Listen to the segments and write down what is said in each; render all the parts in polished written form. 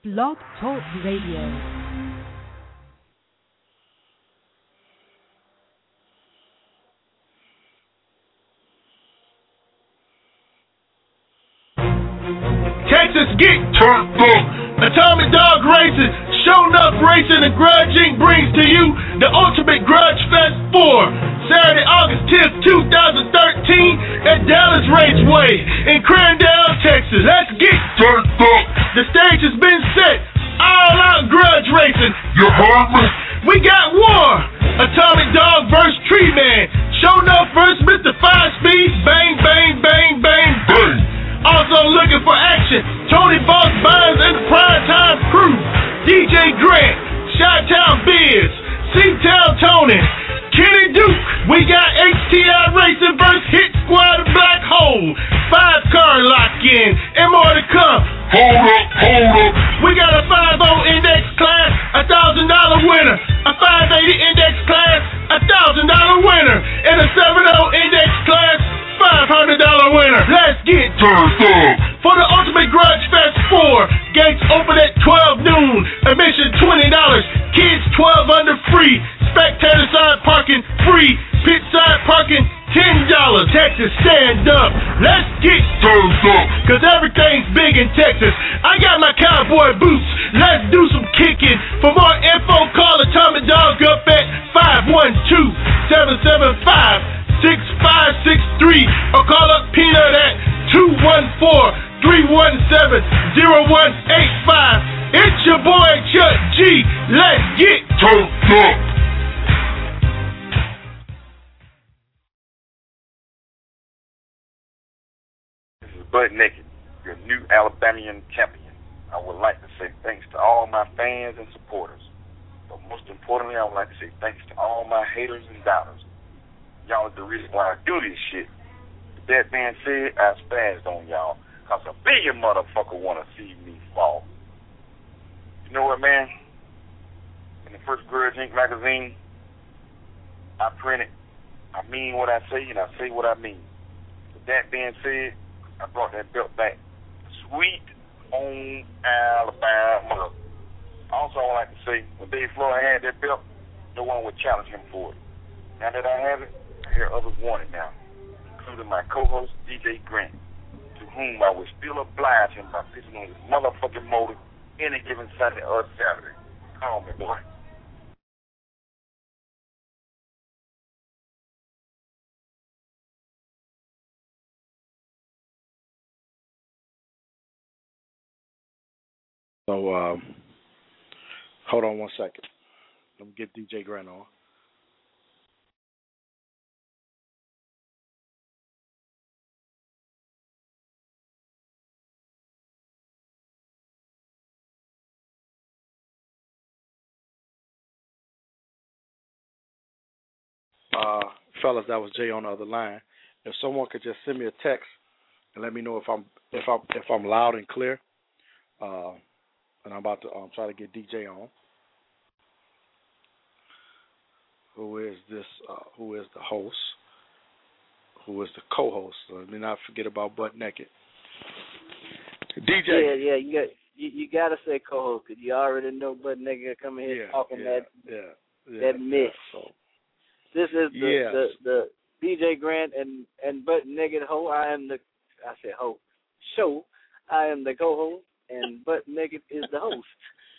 Blog Talk Radio. Texas get turned up. Atomic Dog Racing, Show Enough Racing and Grudge Inc. brings to you the Ultimate Grudge Fest 4, Saturday, August 10th, 2013 at Dallas Raceway in Crandall, Texas. Let's get turned up. The stage has been set. All out grudge racing. You heard me? We got war. Atomic Dog versus Tree Man. Show Enough versus Mr. 5 Speed. Bang, bang, bang, bang, bang. Also looking for action, Tony Boss Bynes and the Primetime Crew, DJ Grant, Chi-Town Biz, C-Town Tony, Kenny Duke. We got HTI Racing versus Hit Squad and Black Hole, 5-car lock-in, and more to come. Hold up. We got a 5-0 index class, $1,000 winner, a 580 index class, $1,000 winner, and a 7-0 index class, $500 winner. Let's get turned up for the Ultimate Grudge Fest 4. Gates open at 12 noon. Admission $20. Kids 12 under free. Spectator side parking free. Pit side parking $10. Texas, stand up. Let's get turned up, cause everything's big in Texas. I got my cowboy boots. Let's do some kicking. For more info, call Atomic Dog up at 512-775-6563 or call up Peanut at 214-317-0185. It's your boy Chuck G. Let's get turned up. This is Bud Naked, your new Alabamian champion. I would like to say thanks to all my fans and supporters. But most importantly, I would like to say thanks to all my haters and doubters. Y'all is the reason why I do this shit. With that being said, I spazzed on y'all, cause a billion motherfucker wanna see me fall. You know what, man? In the first Grudge Inc. magazine, I printed, I mean what I say and I say what I mean. With that being said, I brought that belt back. Sweet home Alabama. Also, I would like to say, when Dave Floyd had that belt, no one would challenge him for it. Now that I have it, I hear others want it now, including my co-host, DJ Grant, to whom I would still oblige him by pissing on his motherfucking motor any given Sunday or Saturday. Call me, boy. So, hold on one second. Let me get DJ Grant on. Fellas, that was Jay on the other line. If someone could just send me a text and let me know if I'm loud and clear, and I'm about to try to get DJ on. Who is this? Who is the host? Who is the co-host? Let me not forget about Butt Naked. DJ. Yeah. You gotta say co-host because you already know Butt Naked coming here talking that mess. So. This is the DJ Grant and Butt Naked Ho. I said ho. Show. I am the co-host and Butt Naked is the host.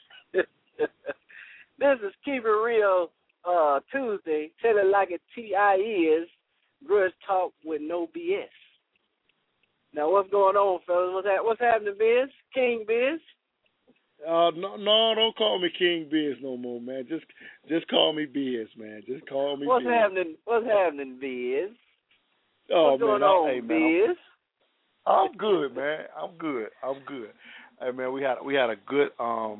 This is Keep It Real Tuesday. Tell it like it T.I. is. Grudge Talk with no BS. Now what's going on, fellas? What's happening, Biz? King Biz? No, don't call me King Biz no more, man. Just call me Biz, man. Just call me. What's Biz. happening, Biz? Oh, what's going on, hey, Biz? I'm good, man. I'm good. Hey, man, we had a good time.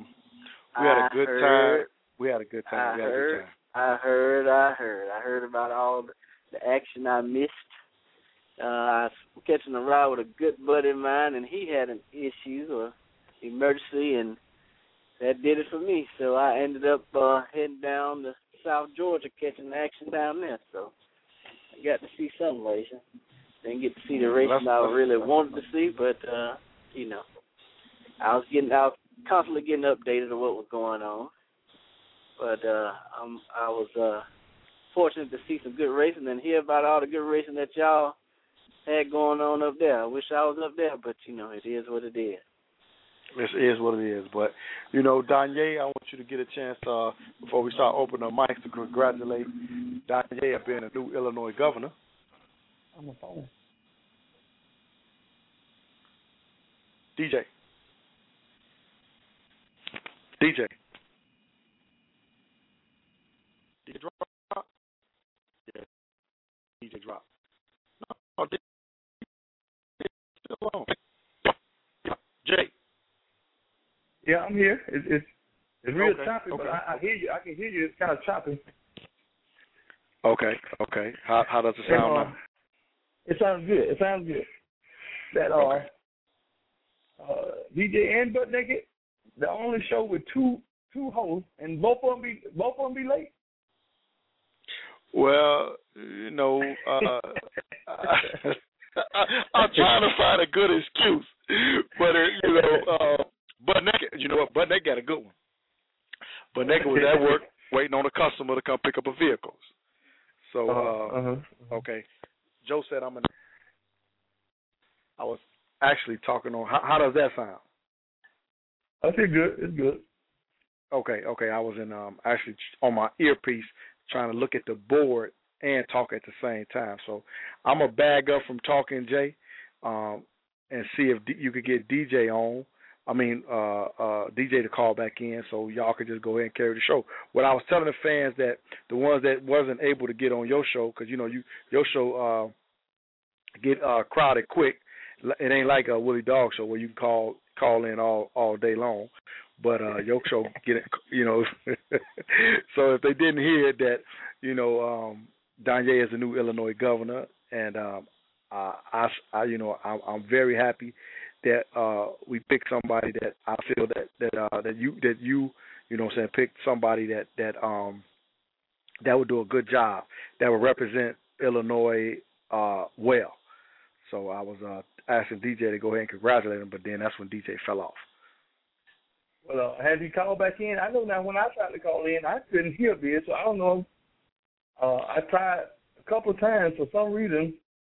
We had a good time. I heard about all the action I missed. I was catching a ride with a good buddy of mine, and he had an issue or emergency, and that did it for me. So I ended up heading down to South Georgia, catching action down there. So I got to see some racing. Didn't get to see the racing I really wanted to see, but I was constantly getting updated on what was going on. But I was fortunate to see some good racing and hear about all the good racing that y'all had going on up there. I wish I was up there, but, it is what it is. This is what it is. But, Danye, I want you to get a chance before we start opening the mics to congratulate Danye on being a new Illinois governor. On the phone. DJ. DJ drop? Yeah. DJ drop. No, DJ still on. Jay. Yeah, I'm here. It's real Okay, choppy, okay. but I hear you. I can hear you. It's kind of choppy. Okay. How does it sound now? It sounds good. That DJ and Butt Naked, the only show with two hosts, and both of them be late. Well, I'm trying to find a good excuse, but Butt Naked, you know what? Butt Naked got a good one. Butt Naked was at work waiting on a customer to come pick up a vehicle. So, okay. Joe said I was actually talking on. How does that sound? I feel good. It's good. Okay. I was in actually on my earpiece trying to look at the board and talk at the same time. So I'm gonna bag up from talking, Jay, and see if you could get DJ on. DJ to call back in, so y'all could just go ahead and carry the show. What I was telling the fans that the ones that wasn't able to get on your show, because your show get crowded quick. It ain't like a Willie Dog show where you can call in all day long, but your show get So if they didn't hear that, Danye is the new Illinois governor, and I'm very happy that we picked somebody that I feel that you picked somebody that would do a good job, that would represent Illinois well. So I was asking DJ to go ahead and congratulate him, but then that's when DJ fell off. Well, has he called back in? I know now when I tried to call in, I couldn't hear this, so I don't know. I tried a couple of times for some reason.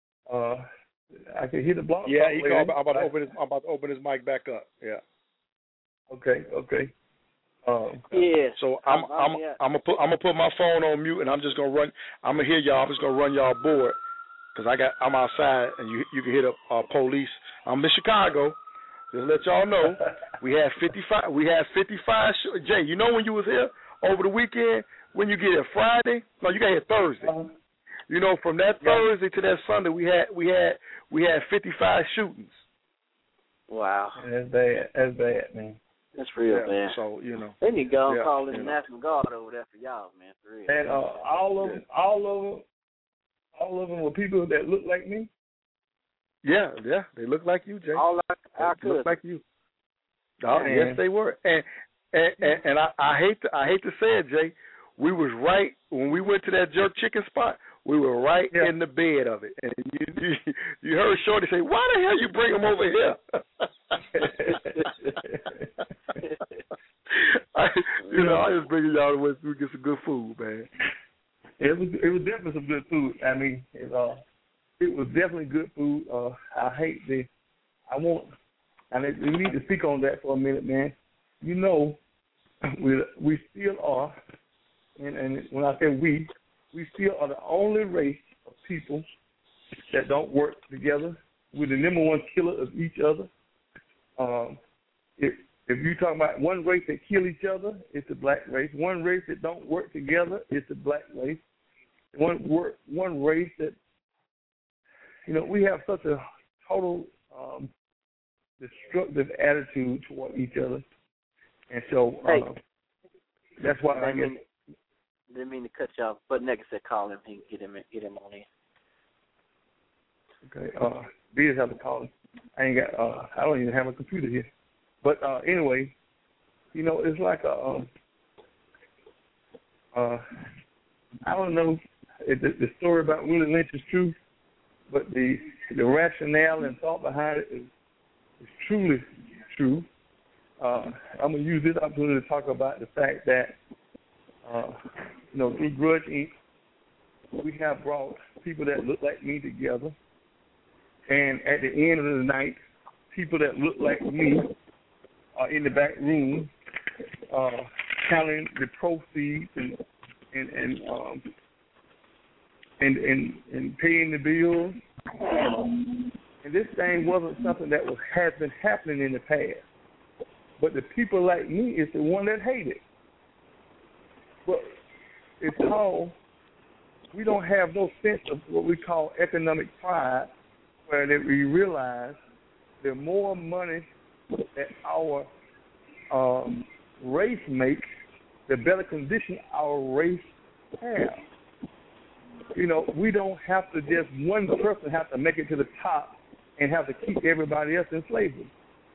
I could hear the block. Yeah, he called. I'm about to open his mic back up. Yeah. Okay. Yeah. So I'm gonna put my phone on mute, and I'm just gonna run. I'm gonna hear y'all. I'm just gonna run y'all board because I'm outside, and you can hear the police. I'm in Chicago. Just let y'all know, we had 55. Jay, you know when you was here over the weekend, when you get here Friday? No, you got here Thursday. From that Thursday to that Sunday, we had 55 shootings. Wow. That's bad, man. That's real bad. So they need to go and call in the National Guard over there for y'all, man. For real. And all of them were people that look like me. Yeah, they look like you, Jay. All our they look like you. Oh, yes, they were. And I hate to say it, Jay. We was right when we went to that jerk chicken spot. We were right in the bed of it, and you heard Shorty say, "Why the hell you bring him over here?" I just bring y'all to get some good food, man. It was definitely some good food. I mean, it was definitely good food. We need to speak on that for a minute, man. We still are, and when I say we still are the only race of people that don't work together. We're the number one killer of each other. If you talk about one race that kill each other, it's the black race. One race that don't work together, it's the black race. One race that, we have such a total destructive attitude toward each other, and so that's why I guess. Didn't mean to cut you off, but Naked said call him. He can get him on in. Okay. Biz have to call him. I don't even have a computer here. But anyway, it's like I don't know if the story about Willie Lynch is true, but the rationale and thought behind it is truly true. I'm going to use this opportunity to talk about the fact that, through Grudge Inc., we have brought people that look like me together. And at the end of the night, people that look like me are in the back room counting the proceeds and paying the bills. And this thing wasn't something that has been happening in the past. But the people like me is the one that hate it. But it's called, we don't have no sense of what we call economic pride, where that we realize the more money that our race makes, the better condition our race has. We don't have to just one person have to make it to the top and have to keep everybody else in slavery.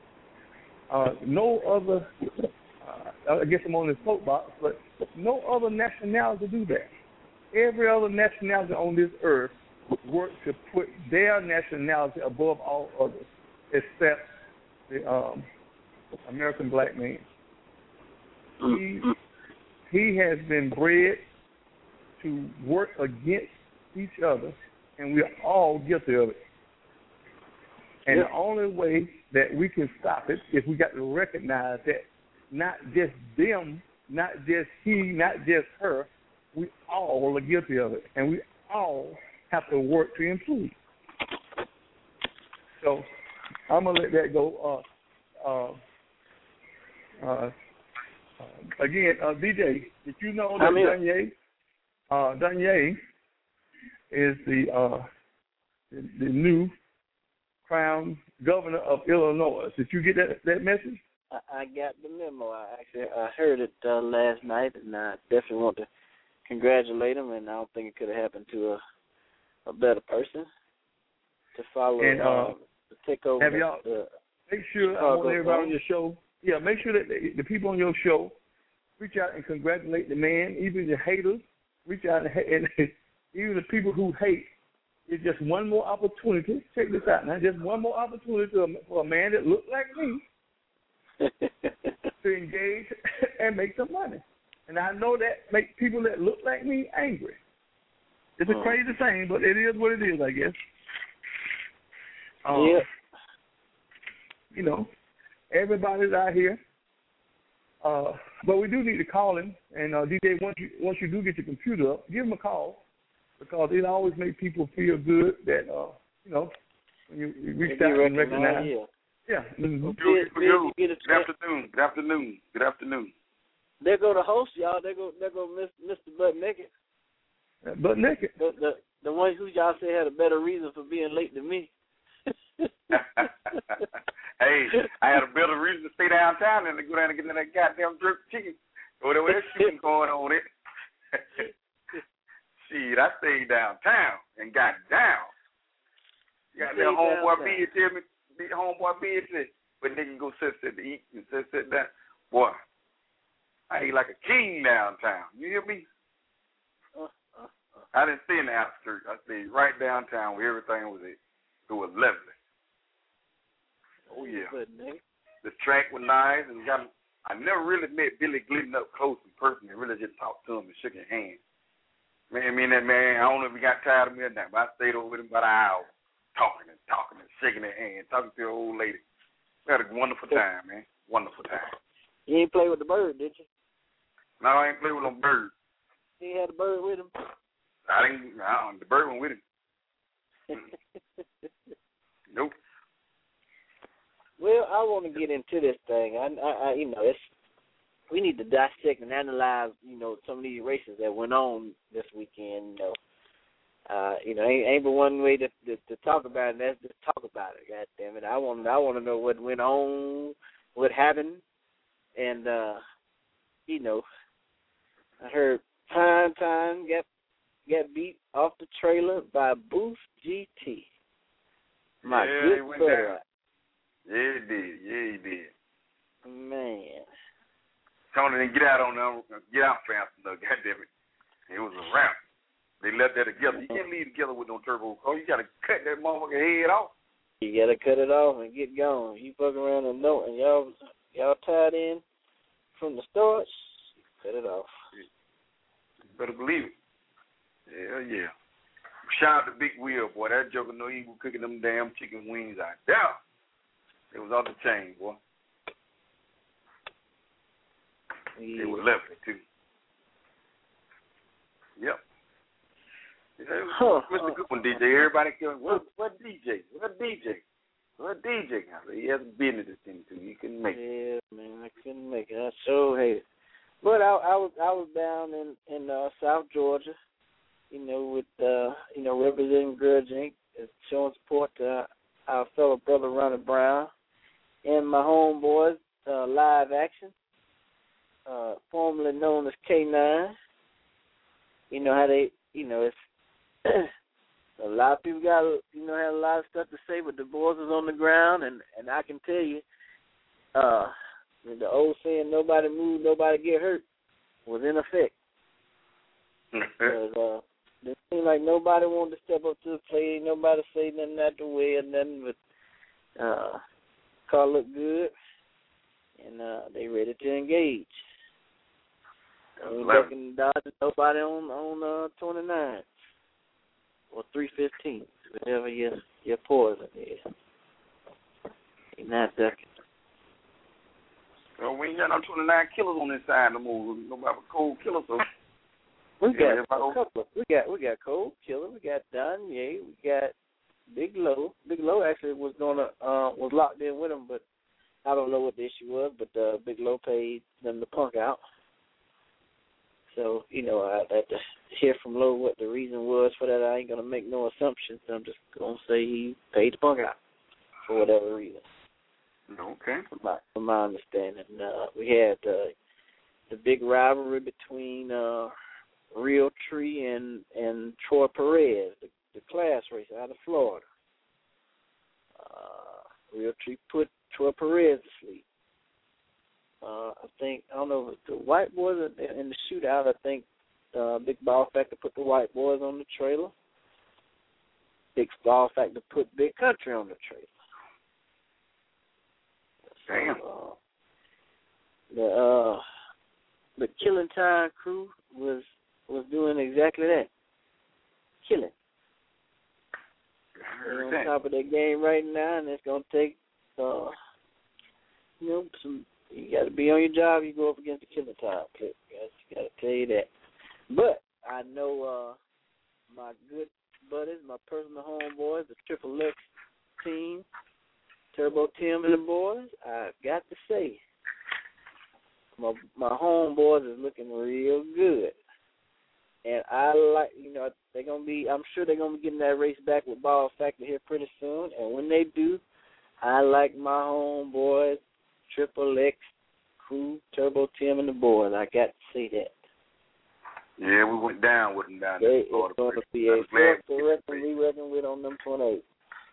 No other, I guess I'm on this soapbox, but no other nationality do that. Every other nationality on this earth work to put their nationality above all others, except the American black man. He has been bred to work against each other, and we are all guilty of it. And the only way that we can stop it is we got to recognize that not just them, not just he, not just her, we all are guilty of it, and we all have to work to improve. So I'm going to let that go. Again, DJ, did you know that Danye is the new crown governor of Illinois? Did you get that message? I got the memo. I heard it last night, and I definitely want to congratulate him, and I don't think it could have happened to a better person to follow the takeover. Have y'all, make sure I want everybody on your show. Yeah, make sure that the people on your show reach out and congratulate the man. Even the haters, reach out and even the people who hate. It's just one more opportunity. Check this out now. Just one more opportunity for a man that looks like me to engage and make some money. And I know that makes people that look like me angry. It's a crazy thing, but it is what it is, I guess. Everybody's out here. But we do need to call him. And DJ, once you do get your computer up, give him a call, because it always makes people feel good that when you reach out and recognize. Yeah. Mm-hmm. Good afternoon. There go the host, y'all. There go Mr. Butt Naked. Butt Naked. The one who y'all say had a better reason for being late than me. Hey, I had a better reason to stay downtown than to go down and get in that goddamn jerk chicken. Whatever that chicken going on it. Shit, I stayed downtown and got down. You got that homeboy B tell me, homeboy B said, but nigga go sit to eat and sit down. Boy, I ate like a king downtown. You hear me? I didn't stay in the outskirts. I stayed right downtown where everything was at. It was lovely. Oh, yeah. The track was nice. And I never really met Billy Glidden up close in person and really just talked to him and shook his hand. Man, me and that man, I don't know if he got tired of me or not, but I stayed over with him about an hour, talking and shaking their hand, talking to an old lady. We had a wonderful time, man. Wonderful time. You ain't play with the bird, did you? No, I ain't play with no bird. He had a bird with him? The bird went with him. Nope. Well, I want to get into this thing. We need to dissect and analyze, some of these races that went on this weekend. Ain't but one way to talk about it, and that's just talk about it. God damn it! I want to know what went on, what happened, and I heard Time got beat off the trailer by Boost GT. My good brother. Yeah, he did. Man. Tony didn't get out fast enough, goddammit. It was a wrap. They left that together. You can't leave together with no turbo car. You got to cut that motherfucker head off. You got to cut it off and get going. You fuck around and don't, and y'all y'all tied in from the start, cut it off. You better believe it. Hell yeah. Shout out to Big Will, boy. That joker know he was cooking them damn chicken wings out there. It was off the chain, boy. Yeah. It was lovely, too. Yep. Mr. Good one, DJ. Everybody going, what DJ? What DJ? What DJ? He has business to tend to. He couldn't make it. Yeah, man, I couldn't make it. I so hate it. But I was down in South Georgia, with representing Grudge Inc., showing support to our fellow brother Ronnie Brown and my homeboys, Live Action, formerly known as K9. You know how they, it's a lot of people got, had a lot of stuff to say, but the boys was on the ground, and I can tell you, the old saying, nobody move, nobody get hurt, was in effect. Because it seemed like nobody wanted to step up to the plate, nobody say nothing out the way or nothing, but car looked good, and they ready to engage. Back in Dodge, nobody on 29 or 315, whatever your poison is. Ain't not ducking. Well, we ain't got no 29 killers on this side no more. Nobody but cold killers. So we got a couple. We got Cold Killer. We got Danye. We got Big Low. Big Low actually was was locked in with him, but I don't know what the issue was. But Big Low paid them the punk out. So I had to hear from Low what the reason was for that. I ain't gonna make no assumptions. I'm just gonna say he paid the punk out for whatever reason. Okay. From my understanding, we had the big rivalry between Real Tree and Troy Perez, the class race out of Florida. Real Tree put Troy Perez to sleep. I don't know if the white boys in the shootout. I think Big Ball Factor put the white boys on the trailer. Big Ball Factor put Big Country on the trailer. Damn. The Killing Time crew was doing exactly that. Killing. They're on top of their game right now, and it's gonna take some. You got to be on your job. You go up against the Killing Time clip. Got to tell you that. But I know my good buddies, my personal homeboys, the Triple X team, Turbo Tim and the boys. I got to say, my homeboys is looking real good, and I like they're gonna be. I'm sure they're gonna be getting that race back with Ball Factor here pretty soon. And when they do, I like my homeboys. Triple X crew, Turbo Tim and the boys. I got to see that. Yeah, we went down with them down there. It's going to be a force to reckon with on them 28.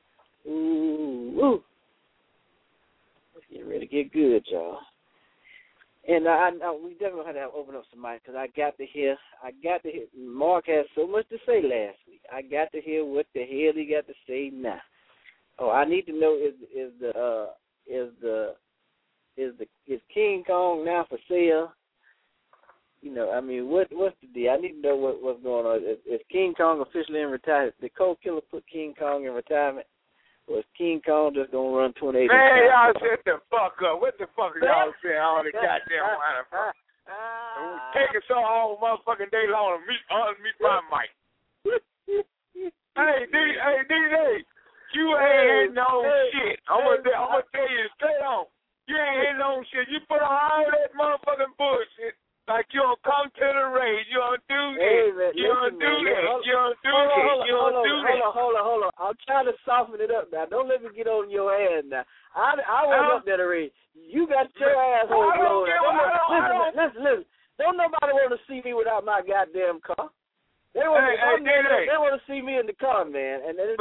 Ooh. Let's get ready to get good, y'all. And we definitely had to open up some mic because I got to hear. Mark had so much to say last week. I got to hear what the hell he got to say now. Oh, I need to know is King Kong now for sale? What's the deal? I need to know what's going on. Is King Kong officially in retirement? Did Cold Killer put King Kong in retirement? Or is King Kong just going to run 28? Man, y'all shut the fuck up. What the fuck are y'all saying all the goddamn whining for? Taking so long motherfucking day long to meet my mic. Hey, DJ, you ain't no shit. I'm gonna tell you straight on. You ain't no shit. You put all that motherfucking bullshit like you don't come to the race. You don't do this. You don't do that. You don't do this. You don't do that. Hold on. I'm trying to soften it up now. Don't let me get on your ass now. I went up there to race. You got your asshole blowing. Listen. Don't nobody want to see me without my goddamn car. They want to see me in the car, man. And listen,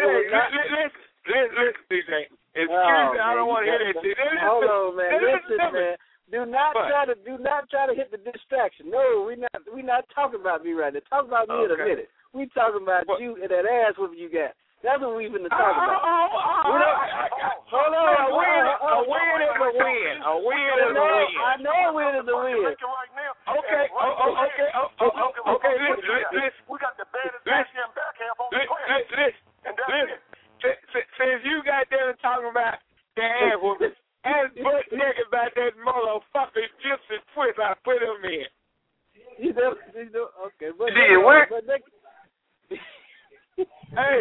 DJ. Excuse me, I don't want to hear that shit. Hold on, man. Listen, man. Do not try to hit the distraction. No, we not talking about me right now. Talk about me in a minute. We talking about you and that ass whooping you got. That's what we've been talking about. Hold on. A win is a win. A win is a win. I know a win is a win. Okay. Okay. Listen. We got the baddest goddamn back half on the planet. Listen. Since you got there talking about the ass whooping, ass butt naked about that motherfucker gypsy twist I put him in. You know, okay. But Did what? Hey,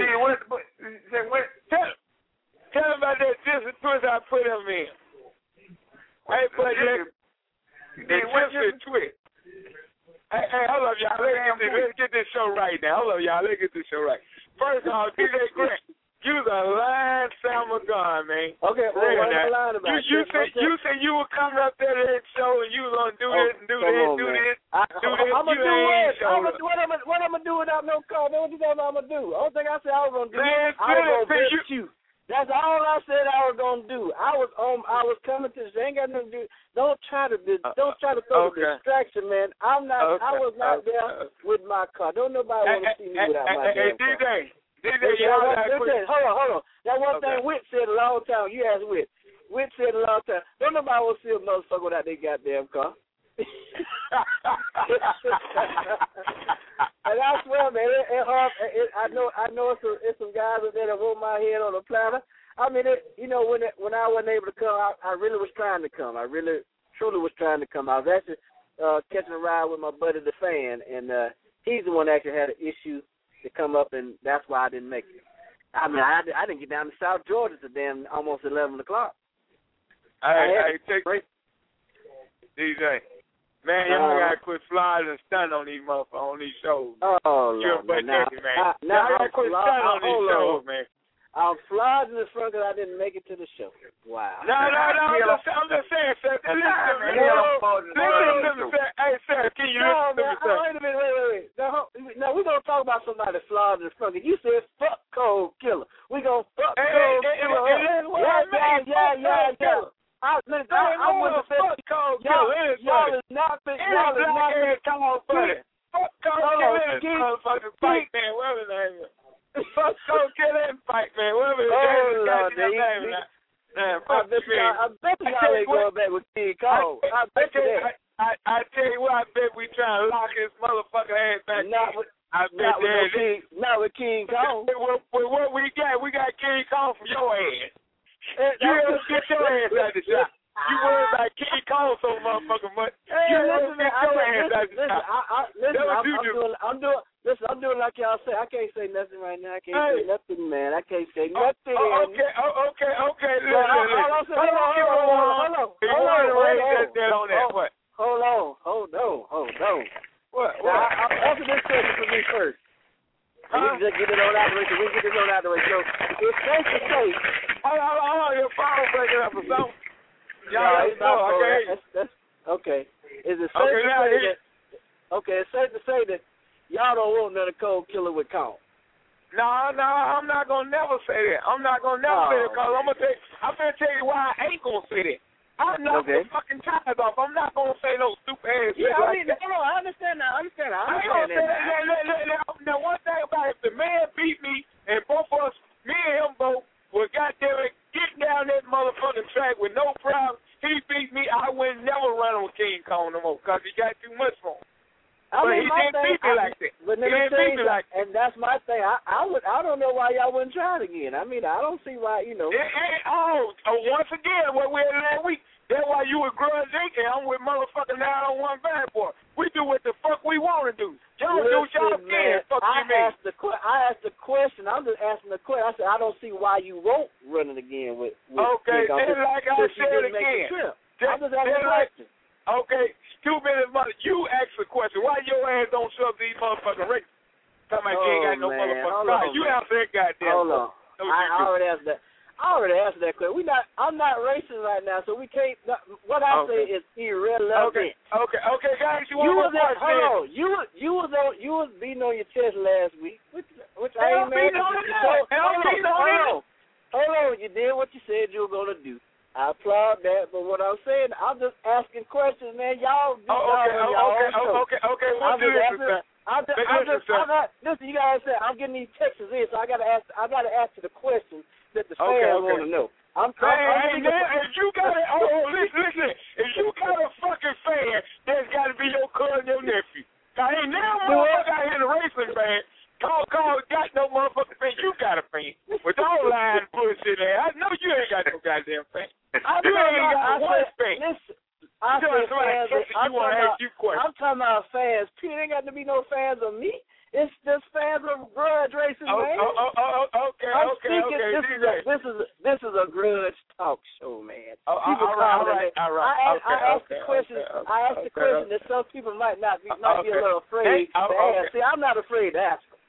tell him about that gypsy twist I put him in. Hey, but that gypsy twist. Hey, hold up, y'all. Let's get this show right now. Hold up, y'all. Let's get this show right. First off, DJ Grant, you was a lying son of a gun, man. Okay, well, what am I lying about? You said you were coming up there to that show and you was gonna do this and do this, do this. I'm gonna do what? What I'm gonna do without no car? What you think I'm gonna do? Only thing I said I was gonna do, I was gonna shoot. That's all I said I was gonna do. I was coming to this. Ain't got nothing to do. Don't try to throw the distraction, man. I'm not. I was not there with my car. Don't nobody want to see me without my damn car. DJ, hold on. That one thing Whit said a long time. You asked Whit. Whit said a long time. Don't nobody want to see a motherfucker without their goddamn car. And I swear, man, I know it's some guys out there that hold my head on a platter. I mean, when I wasn't able to come, I really was trying to come. I really, truly was trying to come. I was actually catching a ride with my buddy, the fan, and he's the one that actually had an issue to come up, and that's why I didn't make it. I mean, I didn't get down to South Georgia till damn almost 11 o'clock. Hey, DJ. Man, y'all gotta quit flying and stunning on these motherfuckers, on these shows. Oh, you're Lord, man. Y'all gotta quit stunning on these shows, man. I'm flying in the front because I didn't make it to the show. Wow. No. I'm just saying, sir. Listen to me, sir. Hey, sir, can you listen to me, sir? Wait a minute. Now, we're going to talk about somebody flying in the front. You said, fuck Cold Killer. We're going to fuck Cold Killer. Yeah. I wouldn't say Cold Killer. Y'all is not fit. Y'all is not fit. Fuck Cold Killer. Motherfucking fight, man. Whatever his name is. Fuck Cold Killer and fight, man. Whatever his name is. I bet y'all ain't going back with King Cole. I bet you that. I tell you what, I bet we trying to lock his motherfucking ass back. Not with King Cole. With what we got King Cole from your ass. You ever get your ass out the shot? You worry about King Cole so motherfucking much. You ever get your ass out the shot? Listen, I'm doing like y'all say. I can't say nothing right now. I can't say nothing, man. I can't say nothing. Okay. Hold on. What? Answer this question for me first. We can just get it on out the way. So it's safe to say. Hold on. Your phone breaking up or something. Okay. Is it safe to say that? Okay, it's safe to say that y'all don't want another Cold Killer with Cole. No, I'm not gonna never say that. I'm not gonna never say that because I'm gonna tell you why I ain't gonna say that. I'm not gonna fucking tires off. I'm not gonna say no stupid ass shit like that. I understand that. Now, one thing about it, if the man beat me and both of us, me and him both, were goddamn it, getting down that motherfucking track with no problem, he beat me, I would never run on King Kong no more because he got too much for him. But he didn't beat me like that. And that's my thing. I don't know why y'all wouldn't try it again. I mean, I don't see why, once again, what we had last week, that's why you with Grudge Inc. and I'm with motherfucking 901 Bad Boy. We do what the fuck we want to do. Y'all do what y'all can. Fuck you mean. I asked the question. I'm just asking the question. I said, I don't see why you won't run it again with okay, then like I said again. I'm just asking a question. Okay, 2 minutes, mother. You ask the question. Why your ass don't show up these motherfucking races? Talking about you ain't got no motherfucking car. You answer that goddamn. Hold on. I already answered that. That question. I'm not racing right now, so we can't. What I say is irrelevant. Okay, guys. You was beating on your chest last week, which I ain't mad at. Hold on. You did what you said you were gonna do. I applaud that, but what I'm saying, I'm just asking questions, man. Y'all do okay. We'll do this. Listen, you gotta say I'm getting these texts in, so I gotta ask you the question that the fans want to know. If you got listen, if you got a fucking fan, there's got to be your cousin, your nephew. I ain't now motherfucker out here in the racing fan. Call, got no motherfucking fan. You got a fan. With all lying bullshit there. I know you ain't got no goddamn fan. You ain't got one fan. Listen, I'm talking about fans. It ain't got to be no fans of me. It's just fans of grudge racing, man. Okay. This is a grudge talk show, man. All right. I asked the question that some people might be a little afraid to ask. See, I'm not afraid to ask them.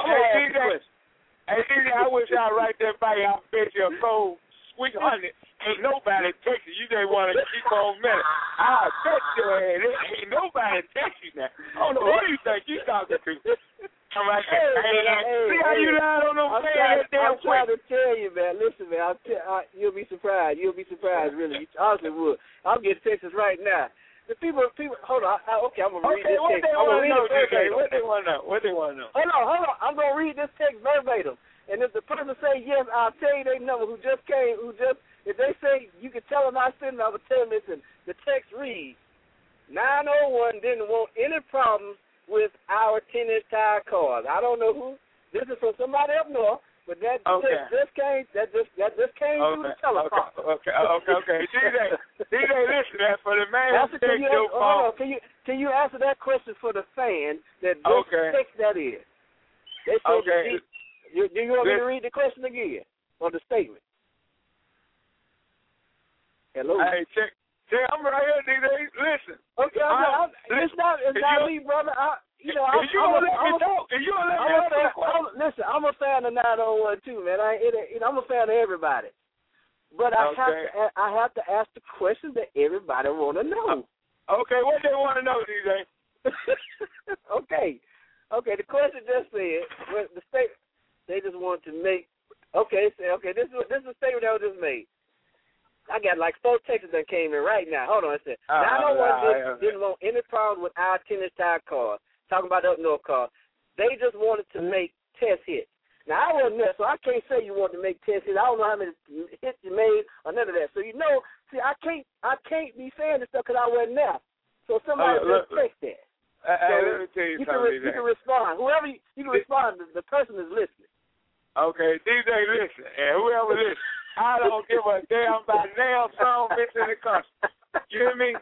Hey, DJ, I wish I'd write that by you. I bet you a cold sweet honey. Ain't nobody texting you. They want to keep on minute. I bet your ass. Ain't nobody texting you now. I don't know who you think you talking to. I'm like, see how you lied on those fans? I'm trying to tell you, man. Listen, man. You'll be surprised. You'll be surprised, really. You honestly would. I'm getting texts right now. The people. Hold on. Okay, I'm gonna read this text. What they want to know? Hold on. I'm gonna read this text verbatim. And if the person say yes, I'll tell you their number. If they say you can tell them I sent them, I will tell them, listen, the text reads, 901 didn't want any problems with our tinted tire cars. I don't know who. This is from somebody up north, but that just came through the telephone. Okay. DJ, listen, that for the man who takes your phone. Can you answer that question for the fan that just text that in? They say, do you want me to read the question again or the statement? Hello. Hey, check. I'm right here, DJ. Listen. Okay, it's not me, brother. If you don't let me talk, listen, I'm a fan of 901 too, man. I'm a fan of everybody, but I have to ask the question that everybody want to know. Okay, what they want to know, DJ? Okay. The question just said the state they just want to make. This is a statement that was just made. I got like 4 texts that came in right now. Hold on a second. 901 didn't want any problem with our tennis tire cars. Talking about the up north cars. They just wanted to make test hits. Now, I wasn't there, so I can't say you want to make test hits. I don't know how many hits you made or none of that. So, I can't be saying this stuff because I wasn't there. So somebody just text that. Let me tell you something. You can respond. You can respond. The person is listening. Okay, DJ, listen. And whoever listens. I don't give a damn about nail song bitch in the country. You hear me?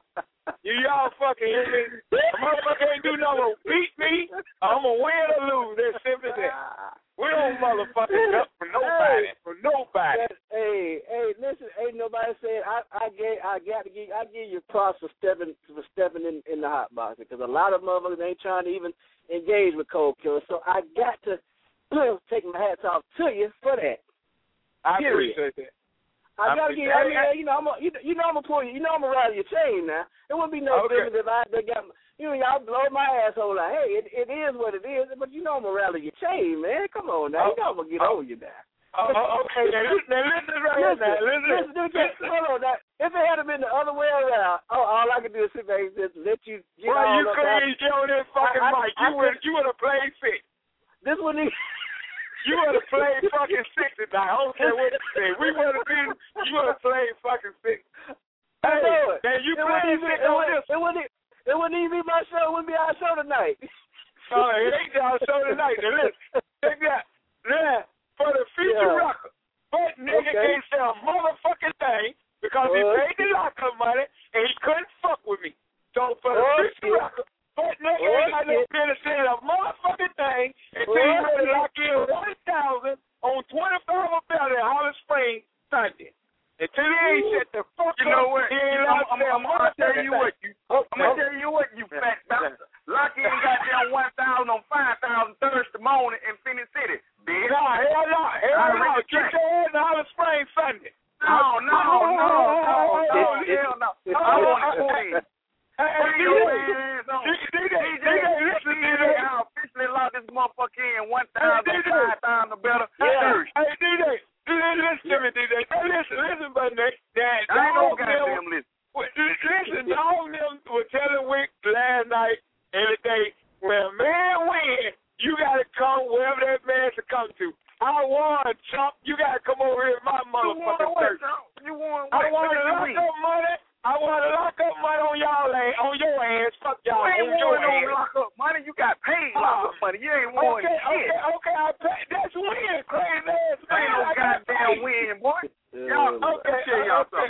Y'all fucking hear me? A motherfucker ain't do nothing to beat me. I'm going to win or lose. That's simple as that. We don't motherfucking up for nobody. Hey, listen, ain't nobody saying I give you props for stepping in the hot box because a lot of motherfuckers ain't trying to even engage with cold killers. So I got to take my hats off to you for that. I appreciate that. I gotta get. I'm gonna pull you. I'm gonna rally your chain now. It wouldn't be no different if they got. Y'all blow my asshole like, hey, it is what it is. But I'm gonna rally your chain, man. Come on now. I'm gonna get on you now. Okay. Now listen right now. Listen. Hold on. Now, if it had been the other way around, all I could do is sit back and just let you. You couldn't get on this fucking mic. You would have played sick. This one. You would have played fucking sick tonight. I don't care what you say. You would have played fucking sick. Hey, man, you played sick on this. It wouldn't even be my show. It wouldn't be our show tonight. It ain't our show tonight. Now listen, check that. Now, for the feature rocker, but nigga can't say a motherfucking thing because he paid the lockup money and he couldn't fuck with me. So for the feature rocker, but nigga ain't got no business saying a motherfucking thing until you ready to lock in 1,000 on 25 a belt in Hollis Springs Sunday. Until he ain't shut the fuck up. You know what? I'm gonna tell you what, you fat bastard. Lock in goddamn 1,000 on 5,000 Thursday morning in Phoenix City, bitch. Nah, hell no. Get your ass in Hollis Springs Sunday. No. Hell no. I want to say. DJ, I officially locked this motherfucker in 1,000, 5,000 better. Hey, DJ, listen to me, DJ. Listen, buddy. I don't goddamn listen. Listen, dog them were telling Wick last night and the day, well, man, talk to. I won, chump. You gotta come over here in my motherfucking church. You won I want to lock up money. I want to lock up money on y'all on your ass. Fuck y'all. You ain't won no lock up money. You got paid lock up money. You ain't won shit. Okay. I pay. That's win. Crazy ass. Ain't no goddamn win, boy. Y'all, okay. Hey,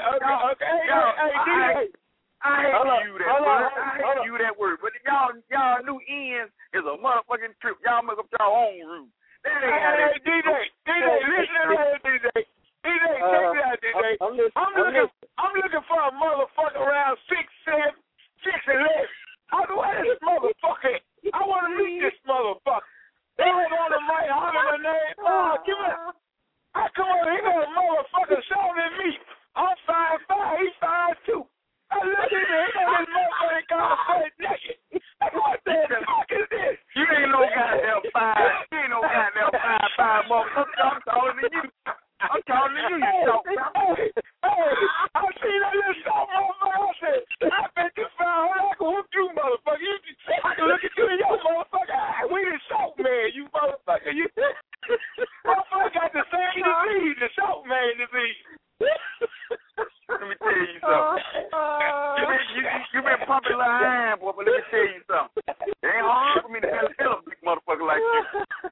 DJ. I hate you that word. But y'all new ends is a motherfucking trip. Y'all make up your own room. That ain't how that DJ, listen to that, DJ. DJ, check it out, DJ. I'm looking for a motherfucker around 6'7", 6'11". How do I this motherfucker? I want to meet this motherfucker. They don't want to might holler my name. Give me. I come over here, got a motherfucker shorter than me. I'm 5'5", he's 5'2". I look at him, he got this motherfucker called straight naked. What the fuck is this? You ain't no goddamn 5. You ain't no goddamn 5'5", motherfucker. I'm taller than you. I'm taller than you, you talk. Hey, I seen that little short motherfucker. I said, I bet you found her. I can whoop you, motherfucker. I can look at you in your motherfucker. We the short man, you motherfucker. You motherfucker got the same disease, the short man disease. Let me tell you something. You been pumping like iron, boy, but let me tell you something. It ain't hard for me to tell a big motherfucker like you.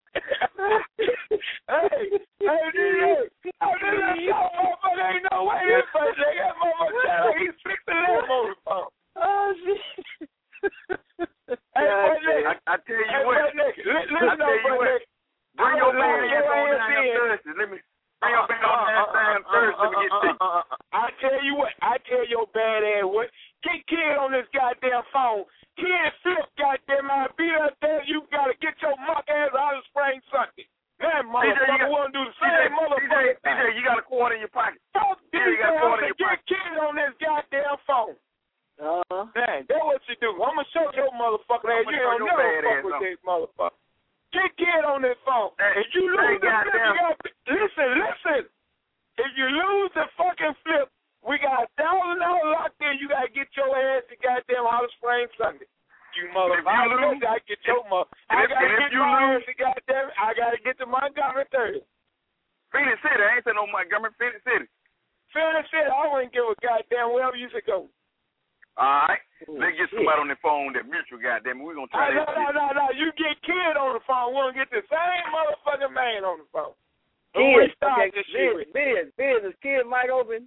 Hey, DJ. This short motherfucker ain't no way this first nigga. That motherfucker sound like he's 6'11" on the phone. Oh, shit. Hey, I tell you what. Listen up, buddy. Bring your man in on down Thursday. Let me. Bring your man on down Thursday. Let me get sick. I tell you what. I tell your bad ass what. Get Kid on this goddamn phone. Kid flip, goddamn, I beat up there. You gotta get your muck ass out of Spring Sunday. That motherfucker wanna do the same motherfucker. DJ, you got a quarter in your pocket. Fuck DJ, you got a quarter in your get pocket. Kid on this goddamn phone. Man, that's what you do. I'm gonna show your motherfucker that you don't never fuck with this motherfucker. Get Kid on this phone. If you lose the flip, you got listen. If you lose the fucking flip, we got $1,000 locked in. You gotta get your ass to goddamn Holly Springs Sunday. You motherfucker, I gotta get your mother. I gotta get my ass to goddamn. I gotta get to Montgomery Thursday. Phoenix City, I ain't saying no Montgomery. Phoenix City. Phoenix City, I wouldn't give a goddamn wherever you should go. All right, let's get somebody on the phone that mutual. Goddamn, we gonna try that. No. You get Kid on the phone. We're gonna get the same motherfucking man on the phone. Kid, business. Kid mic open.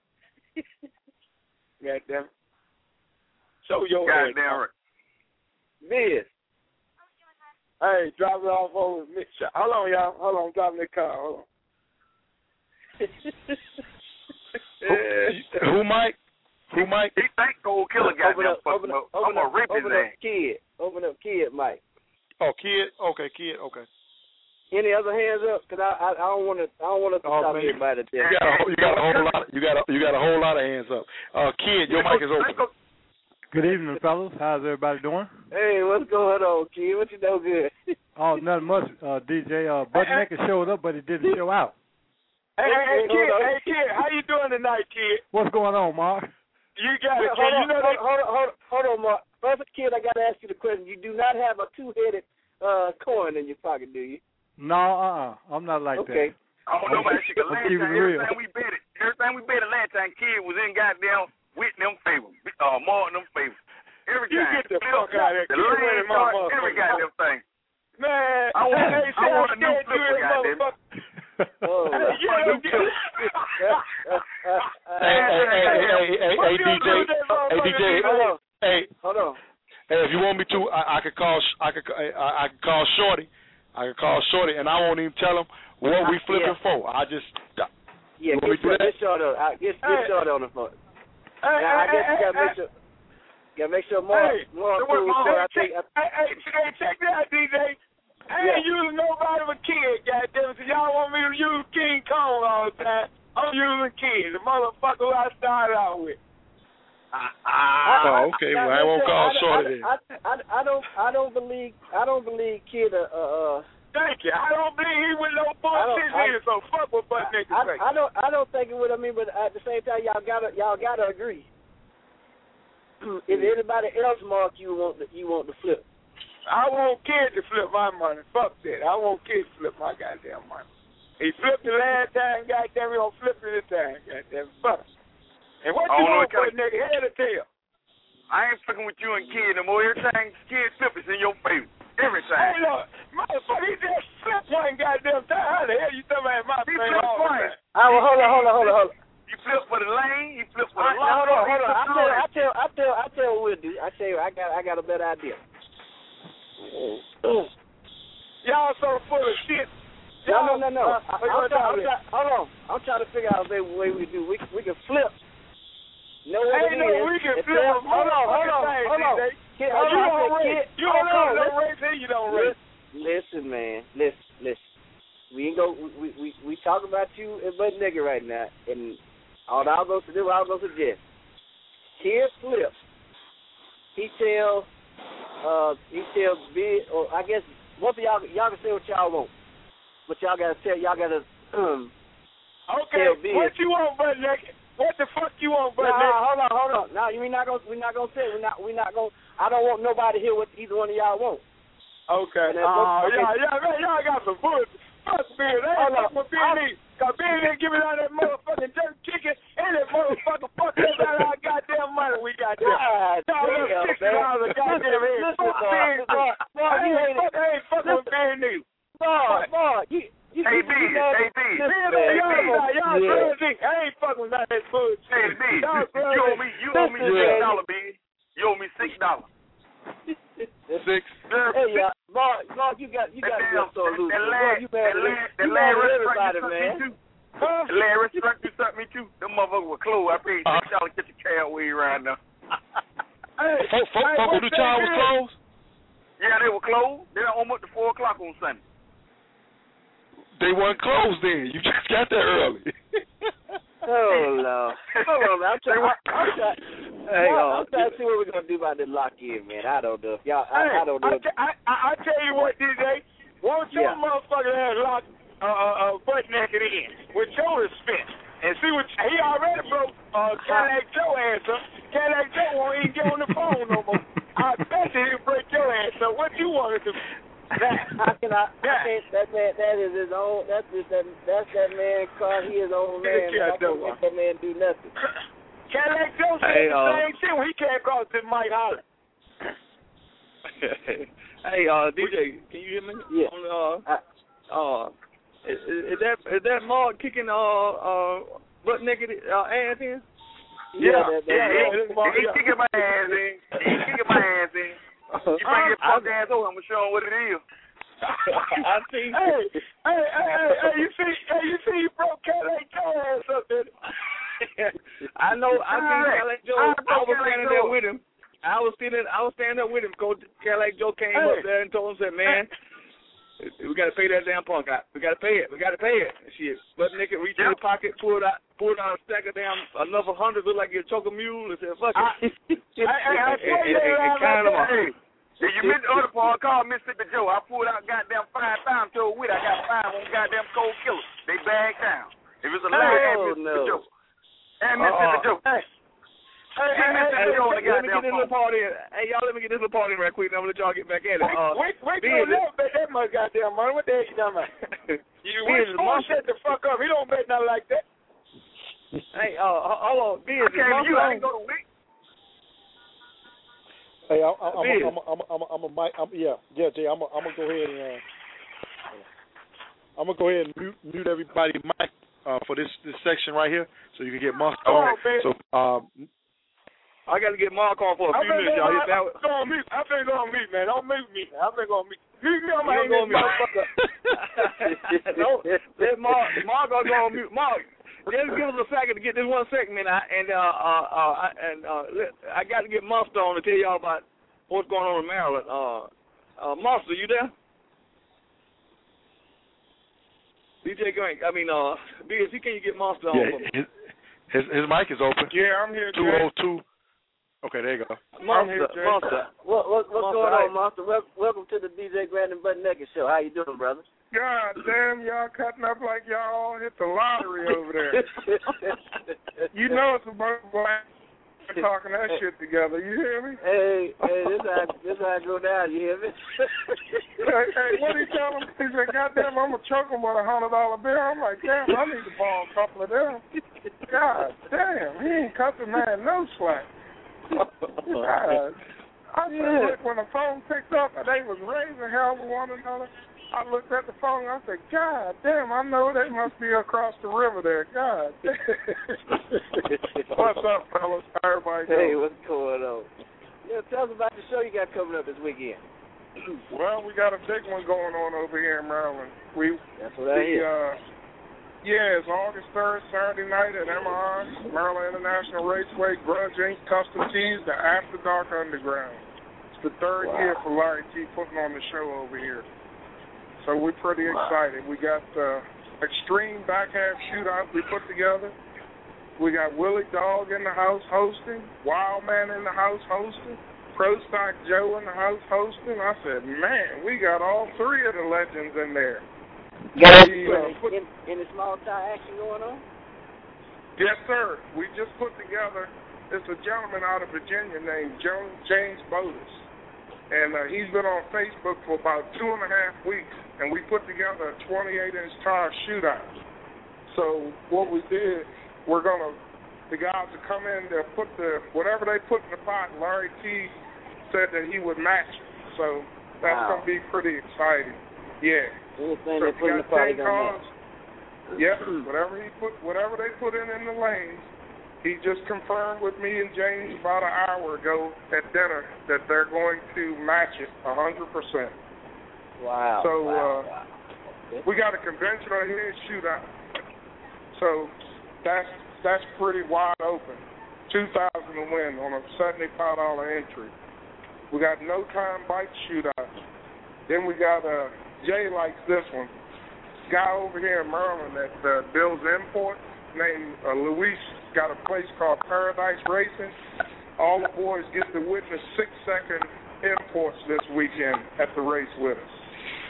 Goddamn. Show your goddamn right. Biz. Hey, drop it off over me. Hold on, y'all. Hold on, I'm driving the car. Hold on. Who Mike? He think Gold Killer got them fucking up. I'm gonna rip his ass. Kid. Open up Kid, Mike. Oh, Kid. Okay, Kid. Okay. Any other hands up? Cause I don't want to stop everybody there. You got a whole lot. You got a whole lot of hands up. Kid, your mic is open. Good evening, fellas. How's everybody doing? Hey, what's going on, Kid? What you know good? Oh, nothing much. DJ Butt Naked showed up, but he didn't show out. Hey, Kid, how you doing tonight, Kid? What's going on, Mark? You got it, Kid. Hold on, Mark. First, Kid, I got to ask you the question. You do not have a two-headed coin in your pocket, do you? No, I'm not like that. I don't know about you. Everything we bet it last time, Kid was in goddamn Whitney them favor, Martin them favor. Every you time. Get the fuck out of here. Every goddamn thing. Man, I want a new flipper, goddamn. Hey, hold on. Hey, if you want me to, I could call Shorty. I could call Shorty, and I won't even tell him what we flipping for. I just get Shorty on the phone. I guess you gotta make sure more. Check that out, DJ. I ain't using nobody but Kid, goddamn it. So y'all want me to use King Kong all the time? I'm using Kid, the motherfucker who I started out with. Okay. Well, I won't call Shorty then. I don't believe Kid. Thank you. I don't believe he with no bullshit here. So fuck what Butt Naked say. I don't think it would. I mean, but at the same time, y'all gotta agree. If anybody else, Mark, you want the flip. I want kids to flip my money. Fuck that. I want kids to flip my goddamn money. He flipped it last time, goddamn, he gonna flip it this time, goddamn. Fuck. And what you want for a nigga? Head or tail? I ain't fucking with you and kid no more. Everything kids flip is in your favor. Everything. Hey, look, motherfucker, he just flipped one goddamn time. How the hell you talking about my He friend? flipped twice. Well, hold on. You flip for the lane. You flip for the Hold line. on. I tell what we'll do. I tell you, I got a better idea. Y'all so full of shit. No. Hold on. I'm trying to figure out a way we do. We can flip. No way. Ain't no we can flip. Hold on. You don't come to race here, you don't race. Listen, man. Listen. We ain't go. We talk about you and Butt Nigga right now, and all I'll go suggest. Kid flip. He tell Big, or I guess both of y'all can say what y'all want. But y'all gotta tell, y'all gotta okay, what you want, Butt Naked? What the fuck you want, Butt Naked? Hold on. No, we're not gonna say it. We're not gonna. I don't want nobody to hear what either one of y'all want. Okay. Y'all got some bullshit. Fuck Billy. They ain't fuck with Billy. Cause Billy didn't give it out that motherfucking jerk chicken and that motherfucker fuck us out our goddamn money we got there. $60 goddamn head. I ain't fucking with Billy neither. Boy, you Hey, B. Y'all crazy. I ain't fucking with that bullshit. Hey, B. You owe me $6, B. You owe me $6. Six. Hey, Mark, you got to be so loose. You mad at everybody, man. The last restaurant you sent me to, them motherfuckers were closed. I paid $6 to get the car away right now. Folk the child was closed? Yeah, they were closed. They don't open up to 4 o'clock on Sunday. They weren't closed then. You just got there early. Oh, no. Hold on, man. I'm trying to see what we're going to do about this lock-in, man. I don't know. I don't know. I tell you what, DJ. Won't your motherfucker have locked Butt Naked in with your respect and see what he already broke Cadillac Joe ass up. Cadillac Joe won't even get on the phone no more. I bet you he'll break your ass up. What you want to do? How can I? That is his own. That's that man's car. He his own man. I can't let that man do nothing. Cadillac Joe said the same shit when he came across this Mike Holland. Hey, DJ, can you hear me? Yeah. Is that Mark kicking Butt Naked ass in? Yeah. He's kicking my ass in. You bring your punk ass over, I'm gonna show him what it is. I see. Hey, you see, you broke Cadillac Joe ass up there. I know. I seen Cadillac Joe. I was standing there with him. I was standing there with him. Coach Cadillac Joe came up there and told him, said, "Man, we got to pay that damn punk out. We got to pay it. Shit." Butt Naked reached in the pocket, pulled out a stack of damn another $100, looked like you choke a mule, and said, "Fuck it." If you missed the other part, call Mississippi Joe. I pulled out goddamn 5 pounds to a wit. I got 5 on goddamn Cold Killer. They bagged down. If it's a lie, Mississippi Joe. And Mississippi Joe. Let me get this little party in. Hey, y'all, let me get this little party in right quick, and I'm going to let y'all get back at it. Wait, never bet that much goddamn money. What the hell you talking about? You shut the fuck up. He don't bet nothing like that. Hey, hold on. Biz, I didn't go to week. Hey, I'm Jay, I'm gonna go ahead and mute everybody's mic for this section right here, so you can get Mark on. So I got to get Mark on for a few minutes, y'all. I'm finna go on mute, man. Don't mute me. I'm finna go on mute. Mute me on my motherfucker. No, let Mark gonna go on mute. Mark, just give us a second to get this one segment out, and I got to get Monster on to tell y'all about what's going on in Maryland. Monster, you there? DJ Grant, BSC, can you get Monster on? Yeah, his mic is open. Yeah, I'm here. 202. Okay, there you go. Monster. What's going on, Monster? Welcome to the DJ Grant and Butt Naked Show. How you doing, brother? God damn, y'all cutting up like y'all hit the lottery over there. You know it's a black. talking that shit together. You hear me? Hey, this how I go down. You hear me? hey, what did he tell him? He said, "Goddamn, I'm gonna choke him with $100 bill." I'm like, "Damn, I need to borrow a couple of them." God damn, he ain't cut the man no slack. God. I said, when the phone picked up and they was raising hell with one another, I looked at the phone and I said, God damn, I know they must be across the river there. God damn. What's up, fellas? How everybody doing? Hey, what's going on? Yeah, tell us about the show you got coming up this weekend. Well, we got a big one going on over here in Maryland. That's what I hear. Yeah, it's August 3rd, Saturday night at MRI, Maryland International Raceway, Grudge Inc. Custom Tees, the After Dark Underground. It's the third year for Larry T putting on the show over here. So we're pretty excited. We got Extreme Back Half Shootout we put together. We got Willie Dog in the house hosting, Wild Man in the house hosting, Pro Stock Joe in the house hosting. I said, man, we got all three of the legends in there. Got any small tie action going on? Yes, sir. We just put together, it's a gentleman out of Virginia named James Botus. And he's been on Facebook for about 2.5 weeks, and we put together a 28-inch tire shootout. So what we did, the guys will come in, they'll put whatever they put in the pot, Larry T said that he would match it. So that's going to be pretty exciting. Yeah. Anything they put in the pot, cars. Yep. Whatever they put in the lanes, he just confirmed with me and James about an hour ago at dinner that they're going to match it 100%. Wow. So we got a conventional head shootout. So that's pretty wide open. $2,000 to win on a $75 entry. We got no time bike shootout. Then we got Jay likes this one. Guy over here in Maryland that builds imports named Luis, got a place called Paradise Racing. All the boys get to witness 6-second imports this weekend at the race with us.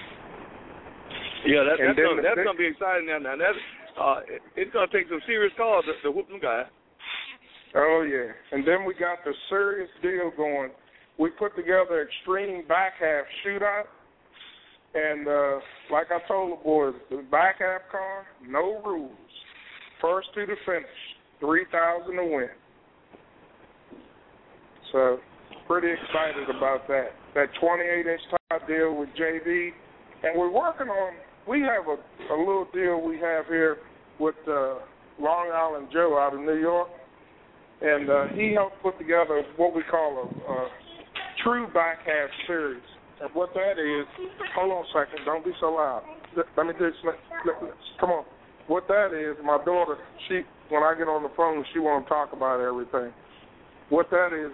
Yeah, that's gonna be exciting now. It's gonna take some serious calls to whoop them guys. Oh yeah, and then we got the serious deal going. We put together Extreme Back Half Shootout. And like I told the boys, the back half car, no rules. First to the finish, $3,000 to win. So pretty excited about that. That 28-inch tire deal with JD. And we're working on, we have a little deal we have here with Long Island Joe out of New York. And he helped put together what we call a true back half series. And what that is, hold on a second, don't be so loud. Let me just, come on. What that is, my daughter, when I get on the phone, she won't talk about everything. What that is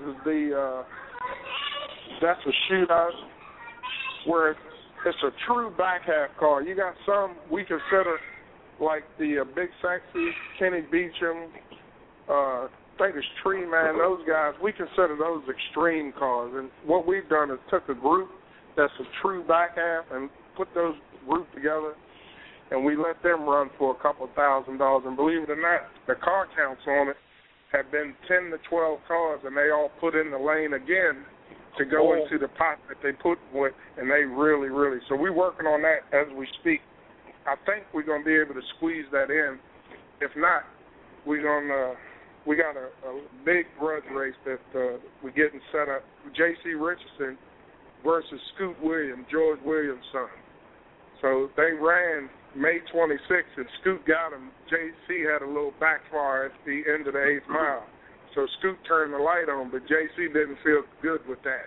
that's a shootout where it's a true back half car. You got some we consider like the Big Sexy, Kenny Beecham, I think it's Tree Man, those guys. We consider those extreme cars. And what we've done is took a group that's a true back half and put those group together, and we let them run for a couple $1,000. And believe it or not, the car counts on it have been 10 to 12 cars, and they all put in the lane again to go into the pot that they put with, and they really, really. So we're working on that as we speak. I think we're going to be able to squeeze that in. If not, we got a big grudge race that we're getting set up. J.C. Richardson versus Scoot Williams, George Williams' son. So they ran May 26th, and Scoot got him. J.C. had a little backfire at the end of the 8th mile. So Scoot turned the light on, but J.C. didn't feel good with that.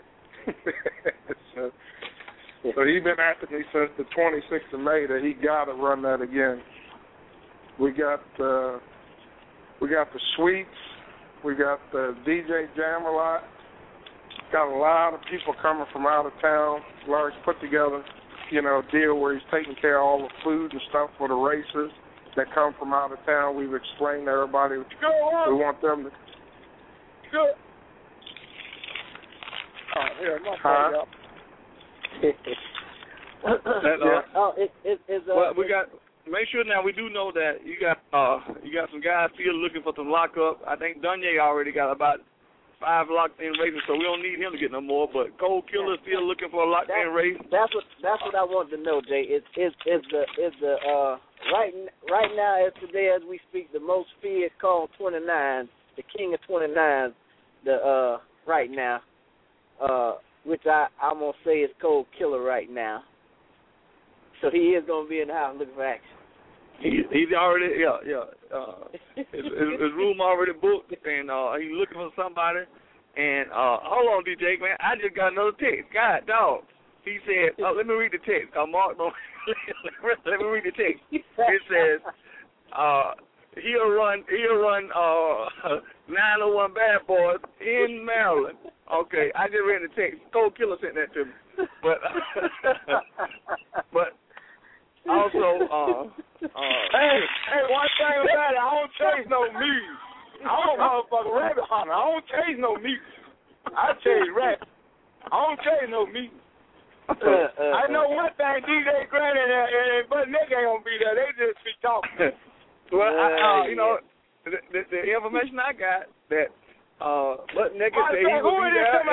so he's been after me since the 26th of May that he got to run that again. We got the Sweets. We got the DJ Jam-A-Lot. Got a lot of people coming from out of town. Larry's put together, a deal where he's taking care of all the food and stuff for the racers that come from out of town. We've explained to everybody we want them to go. Oh, here, my we got. Make sure now we do know that you got some guys still looking for some lockup. I think Dunye already got about 5 locked-in races, so we don't need him to get no more. But Cold Killer still looking for a locked-in race. That's what I want to know, Jay. Is the right now as today as we speak, the most feared called 29, the king of 29, the right now, which I'm gonna say is Cold Killer right now. So he is gonna be in the house looking for action. He's already his room already booked, and he's looking for somebody. And hold on, DJ man, I just got another text. God dog, he said, let me read the text. Mark, let me read the text. It says he'll run 901 Bad Boys in Maryland. Okay, I just read the text. Cold Killer sent that to me, but also, hey, one thing about it, I don't chase no music. I'm a motherfucking rabbit hunter. I don't chase no music. I chase rabbits. I don't chase no music. I know one thing, DJ Grant and Bud Nick ain't gonna be there. They just be talking. Well, the information I got that Bud Nick said he will be there.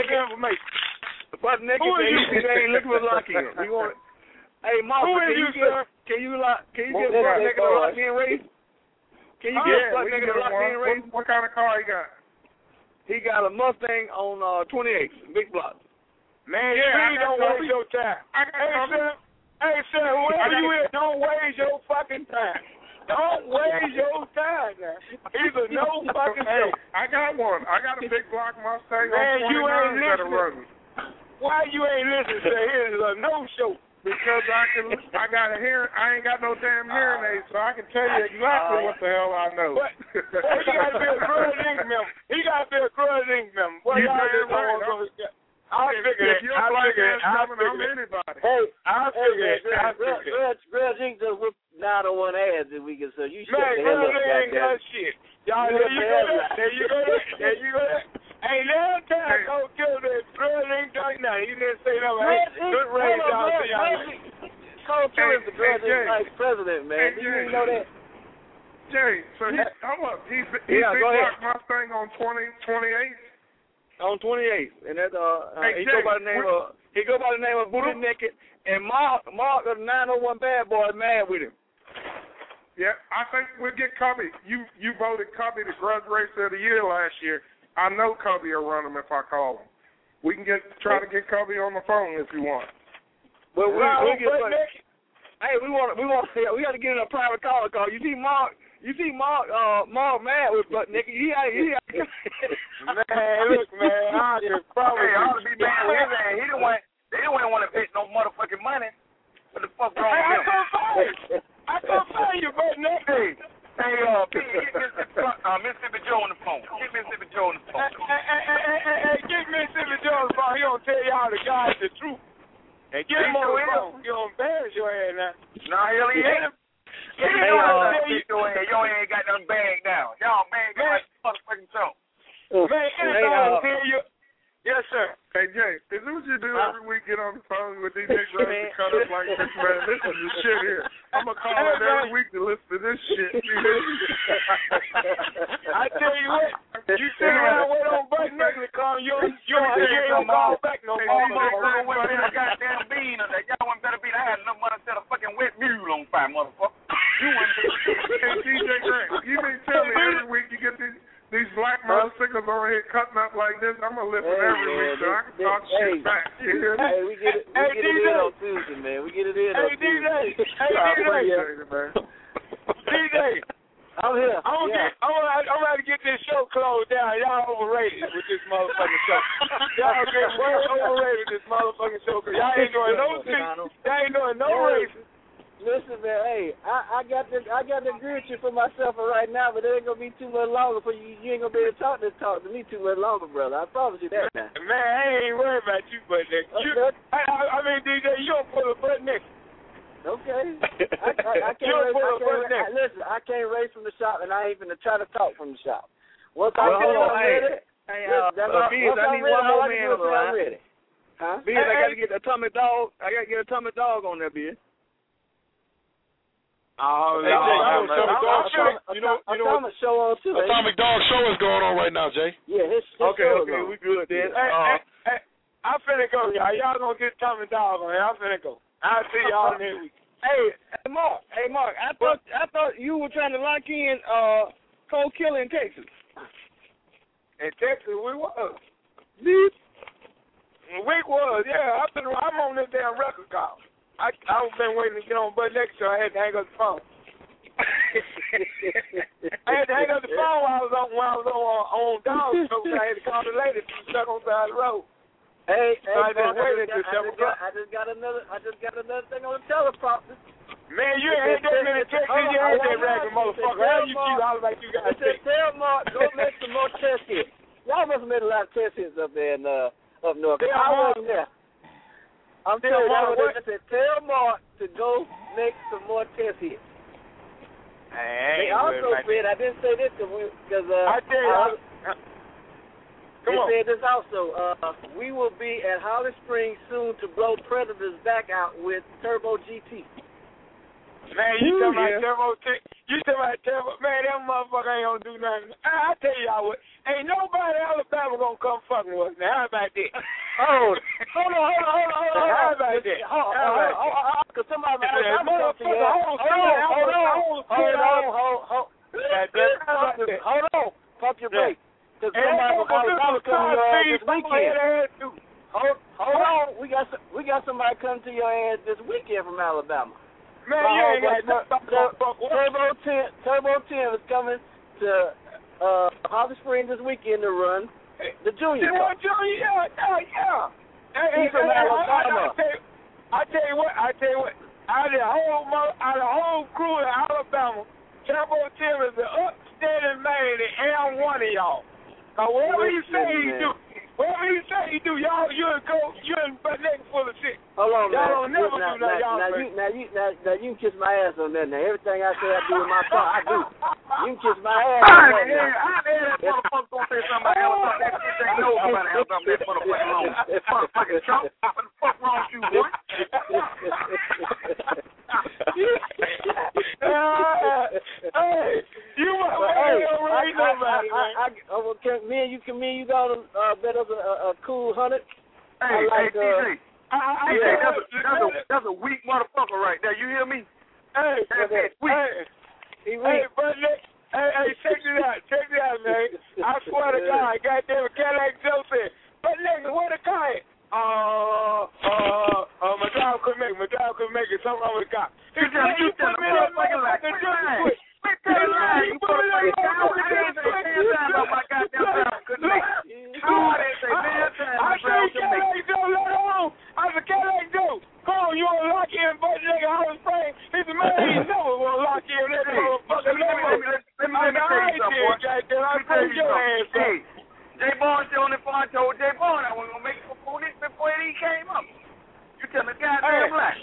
Bud Nick said he ain't looking for lock-in. He want. Hey, Mark, can you get Bud Nick a lock-in race? Can you get Bud Nick a lock-in race? What kind of car he got? He got a Mustang on 28, big block. Man, please don't waste your time. Hey, sir, whoever you is, don't waste your fucking time. Don't waste your time now. He's a no fucking show. I got one. I got a big block Mustang man, on 29 you ain't listening. Why you ain't listening? Say it is a no show. Because I got a hearing. I ain't got no damn hearing aid, so I can tell you exactly what the hell I know. But he got to be a Grudge Inc. member. He got to be a Grudge Inc. member. What y'all do? I'll figure it. I'm anybody. Hey, I'll figure it. Grudge Inc. just whip 901 ads this weekend, so you should man, Grudge ain't got shit. Y'all, there you go. Ain't no time Cold Killer that Grudge Inc. right now. He didn't say no. Hey, good raise y'all. Cold Killer is the Grudge Inc. vice president, man. Do you know that? Jay, so hold up. He blocked Mustang on 28. On 28th, and that he go by the name of Booty Naked, and Mark of the 901 Bad Boy is mad with him. Yeah, I think we'll get Cubby. You voted Cubby the Grudge Racer of the Year last year. I know Cubby will run him if I call him. We can try to get Cubby on the phone if you want. But we got to get in a private call. You see Mark mad with Butt Nicky. Man, look, man, I just probably ought to be mad with his ass. They don't want to pay no motherfucking money. What the fuck wrong with him? I come find you, Butt Nicky. Hey, get Mississippi Joe on the phone. Get Mississippi Joe on the phone. Hey, get Mississippi Joe on the phone. He gonna tell y'all the guys the truth. And get him on the phone. You gonna embarrass your ass now. Nah, hell he ain't. You ain't got nothing bagged down. Y'all bagged down like motherfucking show. Man, anything tell you. Yes, sir. Hey, Jay, is this what you do every week? Get on the phone with DJ Grudge and cut up like this, man. This is the shit here. I'm going to call it every week to listen to this shit. I tell you what, you sit around wait on Butt Nicky to come, you ain't going to call back no more. Y'all wouldn't better be. I had enough money to set a fucking wet mule on fire, motherfucker. Hey, DJ Grant, you may tell me every week you get these black motorcycles over here cutting up like this. I'm going to listen every week so I can talk shit back. Hey, we get it in on Tuesday, man. We get it in on Tuesday. DJ. I'm here. I'm ready to get this show closed down. Y'all overrated with this motherfucking show. Y'all get way overrated with this motherfucking show. Cause y'all ain't doing no shit. Y'all ain't doing no racing. Listen, man. Hey, I got to agree with you for myself right now, but it ain't gonna be too much longer for you. You ain't gonna be able to talk to me too much longer, brother. I promise you that. Now. Man, I ain't worried about you, Butt Nicky. I mean, DJ, you don't pull a Butt Nicky. Okay. I can't race. Listen, I can't race from the shop, and I ain't even try to talk from the shop. Once I get ready, I need one more man on the line. Ready. Huh? Biz, I gotta get a Atomic Dog. I gotta get Atomic Dog on there, Biz. Oh, hey, Jay, Atomic show on too. Atomic Dog show is going on right now, Jay. Yeah, his Okay, show okay, we good then. Hey, I'm finna go, y'all. Y'all gonna get Atomic Dog on here. I'm finna go. I'll see y'all next week. Hey, Mark. I thought you were trying to lock in Cold Killer in Texas. In Texas, we was. We was, yeah. I'm on this damn record call. I've been waiting to get on Bud Next show. I had to hang up the phone. I had to hang up the phone while I was on Dog show. I had to call the lady. She was stuck on the side of the road. Hey, so I just waited till 7 o'clock. I just got another thing on the teleprompter. Man, you ain't had that many texts. You ain't that ragged motherfucker. How you keep all like you got I said, tell Mark, go make some more test hits. Y'all must have made a lot of test hits up there in up north. I wasn't there. I'm telling you, I said, tell Mark to go make some more test hits. They also said, I didn't say this because I tell you. They said this also. We will be at Holly Springs soon to blow Predators back out with Turbo GT. Man, you talking about Turbo GT? You talking about Turbo? Man, that motherfucker ain't gonna do nothing. I tell y'all what, ain't nobody in Alabama gonna come fucking with us. Now, how about that? Hold on. How about that? Cause somebody hold on. Pump your brakes. Cause somebody from Alabama coming this weekend. Hold on. We got somebody coming to your ass this weekend from Alabama. Man, you ain't got Turbo 10 is coming to Holly Springs this weekend to run the Junior Cup. Yeah. He's from Alabama. I tell you what. Out of the whole crew in Alabama, Turbo 10 is the upstanding man that ain't one of y'all. Now, whatever you say he do, y'all, you and butt naked full of shit. Hold on, y'all don't never do that, y'all. Now you can kiss my ass on that. Now everything I say I do in my car, I do. You can kiss my ass on that. That motherfucker gonna say something about Alabama. That shit ain't no about Alabama. That motherfucker wrong. Motherfucking Trump. What the fuck wrong with you, boy? Me and you got a bet us a cool 100. Hey, DJ. That's a weak motherfucker right there. You hear me? Hey, but check it out, man. I swear to God, goddamn it, Cadillac Joe said, but nigga, where the car at? My driver couldn't make it. Something wrong with the car. You put me in my fucking justice. You put me in my fucking justice. I said, Cadillac Joe, let it on. I said, Cadillac Joe, come on, you want to lock in, but nigga, Holly Springs. He said, man, he never want to lock in that motherfucker. Let me tell you something, boy. Hey, Jay Bond still on the phone. I told Jay Bond I was going to make it before he came up. You tell me goddamn lie.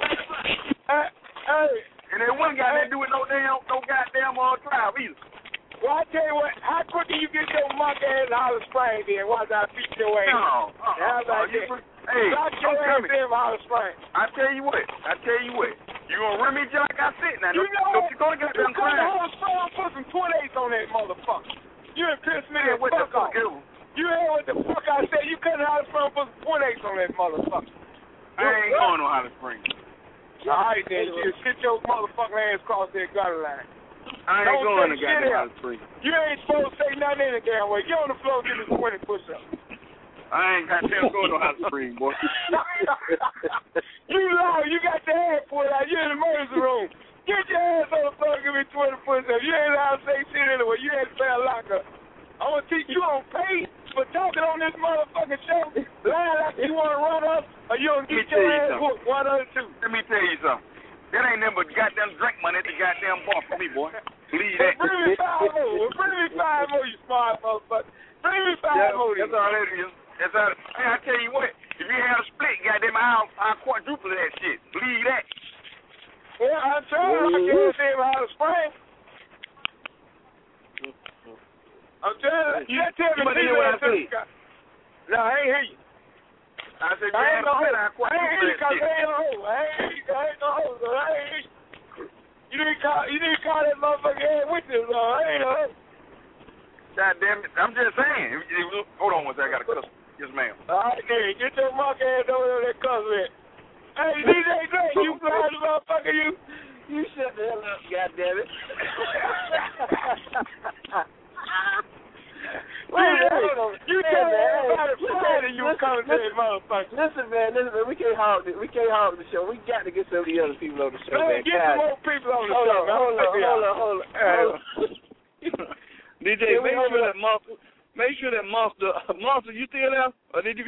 And then one guy didn't do it no goddamn trial either. Well, I tell you what, how quick do you get your monkey ass in Holly Springs then? Watch I beat your ass. No. How about that? Hey, lock your ass in Holly Springs. I tell you what. You gonna run me just like I said now. You know, you gonna get them crime. Holly Springs put some 28s on that motherfucker. You done pissed me the fuck off. You heard what the fuck I said? You couldn't Holly Springs put some 28s on that motherfucker. I ain't going to Holly Springs. All right, then. You sit your motherfucking ass across that gutter line. I ain't going to goddamn Holly Springs. You ain't supposed to say nothing in the damn way. Get on the floor and give me 20 push-ups. I ain't goddamn going to Holly Springs, boy. You lie. You got your ass pulled out. You in the emergency room. Get your ass on the floor and give me 20 push-ups. You ain't allowed to say shit anyway. You ain't fair lockup. I'm going to teach you on pay for talking on this motherfucking show. Lying like you want to run us, or you going to get your ass whooped, one of the two. Let me tell you something. That ain't nothing but goddamn drink money at the goddamn bar for me, boy. Believe that. Bring me 5 more. Bring me 5 more, you smart motherfucker. Bring me 5 more. That's all that is. That's all. Hey, I tell you what. If you have a split, goddamn, I'll quadruple that shit. Believe that. Yeah, I'm trying to lock your ass in Holly Springs. I'm trying to. You tell me what I said. No, I ain't hear you. I said, I ain't no hoe. I ain't hear you because I ain't no hoe. I ain't no hoe. So I ain't hear you. You need to call that motherfucker head with you, ain't God damn it. I'm just saying. Hold on one second. I got a customer. Yes, ma'am. All right, then. Get your monkey ass over there that customer. Hey, DJ Drake, you blind motherfucker, you shut the hell up, goddammit. You tell everybody Friday you coming to that motherfucker. Listen, man, we can't hog the show. We got to get some of the other people on the show, man. Get some more people on the show. Hold on. DJ, make sure that Monster, you still there? Or did you?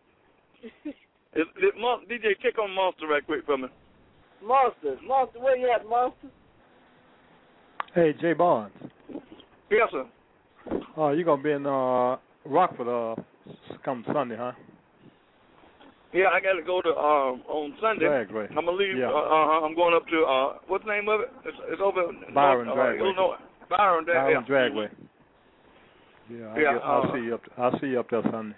DJ, check on Monster right quick for me. Monster, where you at, Monster? Hey, Jay Barnes. Yes, sir. You gonna be in Rockford come Sunday, huh? Yeah, I got to go to on Sunday. Dragway. I'm gonna leave. Yeah. I'm going up to what's the name of it? It's over Byron Dragway. Illinois. Byron Dragway. Yeah, I'll see you up there Sunday.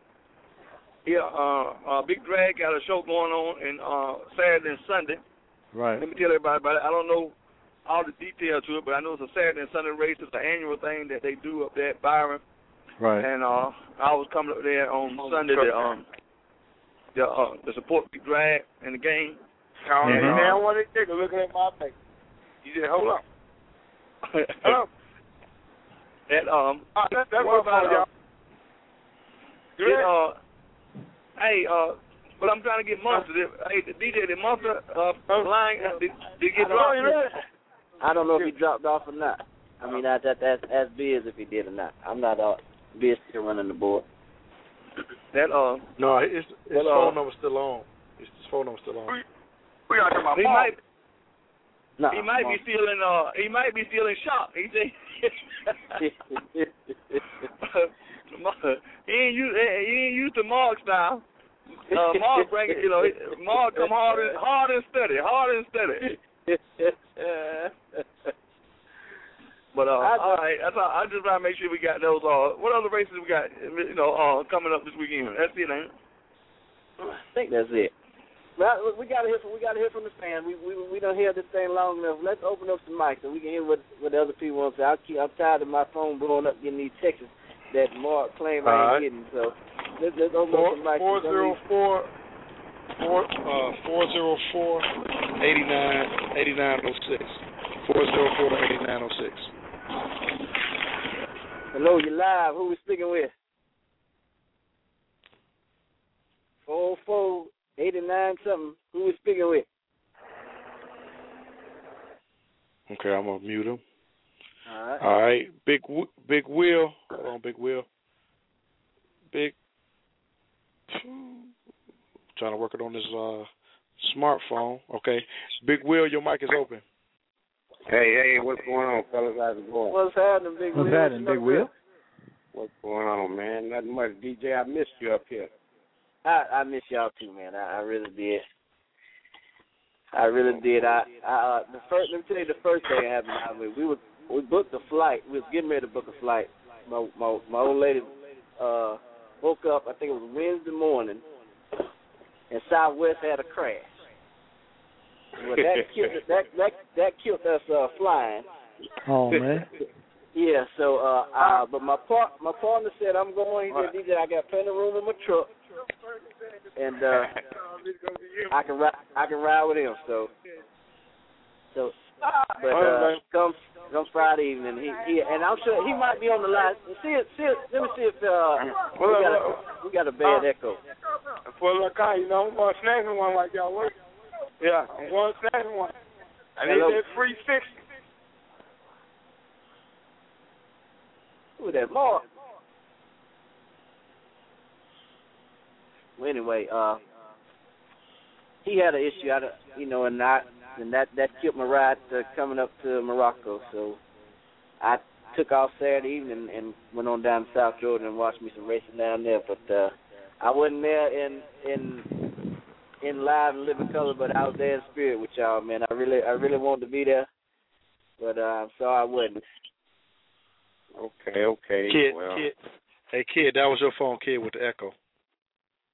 Yeah, Big Drag got a show going on in Saturday and Sunday. Right. Let me tell everybody about it. I don't know all the details to it, but I know it's a Saturday and Sunday race. It's an annual thing that they do up there at Byron. Right. And I was coming up there on Sunday to support Big Drag in the game. Now one of these niggas looking at my face. You said, hold up. Hello. And that's what about y'all. But I'm trying to get Monster. Hey, DJ, did Monster line? Did he get dropped? I don't know if he dropped off or not. I mean, that's Biz if he did or not. I'm not Biz still running the board. No, his phone number's still on. His phone number's still on. We are talking about he might be still in shock. He ain't used to Mark style. Mark bring it, Mark come hard and steady. But all right, that's all. I just try to make sure we got those. What other races we got? Coming up this weekend. That's it, ain't it? I think that's it. Well, we gotta hear from the fans. We don't hear this thing long enough. Let's open up some mics so we can hear what the other people want to say. I'm tired of my phone blowing up getting these texts that Mark claims I ain't getting. So let's open up some mics. 404-8906. 404-8906. Hello, you live. Who we speaking with? 404-89 something. Who we speaking with? Okay, I'm gonna mute him. All right. Big Will. Hold on, Big Will. Trying to work it on this smartphone. Okay. Big Will, your mic is open. Hey, what's going on, fellas? How's it going? What's happening, Big Will? What's happening, Big Will? What's going on, man? Nothing much. DJ, I missed you up here. I miss y'all too, man. I really did. Let me tell you the first thing that happened. We booked a flight. We was getting ready to book a flight. My old lady woke up. I think it was Wednesday morning, and Southwest had a crash. Well, that killed us flying. Oh man. Yeah. So, but my partner said I'm going. He said, DJ, I got plenty of room in my truck, and I can ride with him. But comes Friday evening, he and I'm sure he might be on the line. Let me see if we got a bad echo. For a little guy, I'm going to snag one like y'all work. Yeah, I'm going to snag one. I need that free 60. Who that, Mark? Well, anyway, he had an issue, and that killed my ride coming up to Morocco. So I took off Saturday evening and went on down to South Jordan and watched me some racing down there. But I wasn't there in live and living color, but I was there in spirit with y'all, man. I really wanted to be there, but I'm sorry I wasn't. Okay. Kid, well. Kid. Hey, Kid, that was your phone, Kid, with the echo.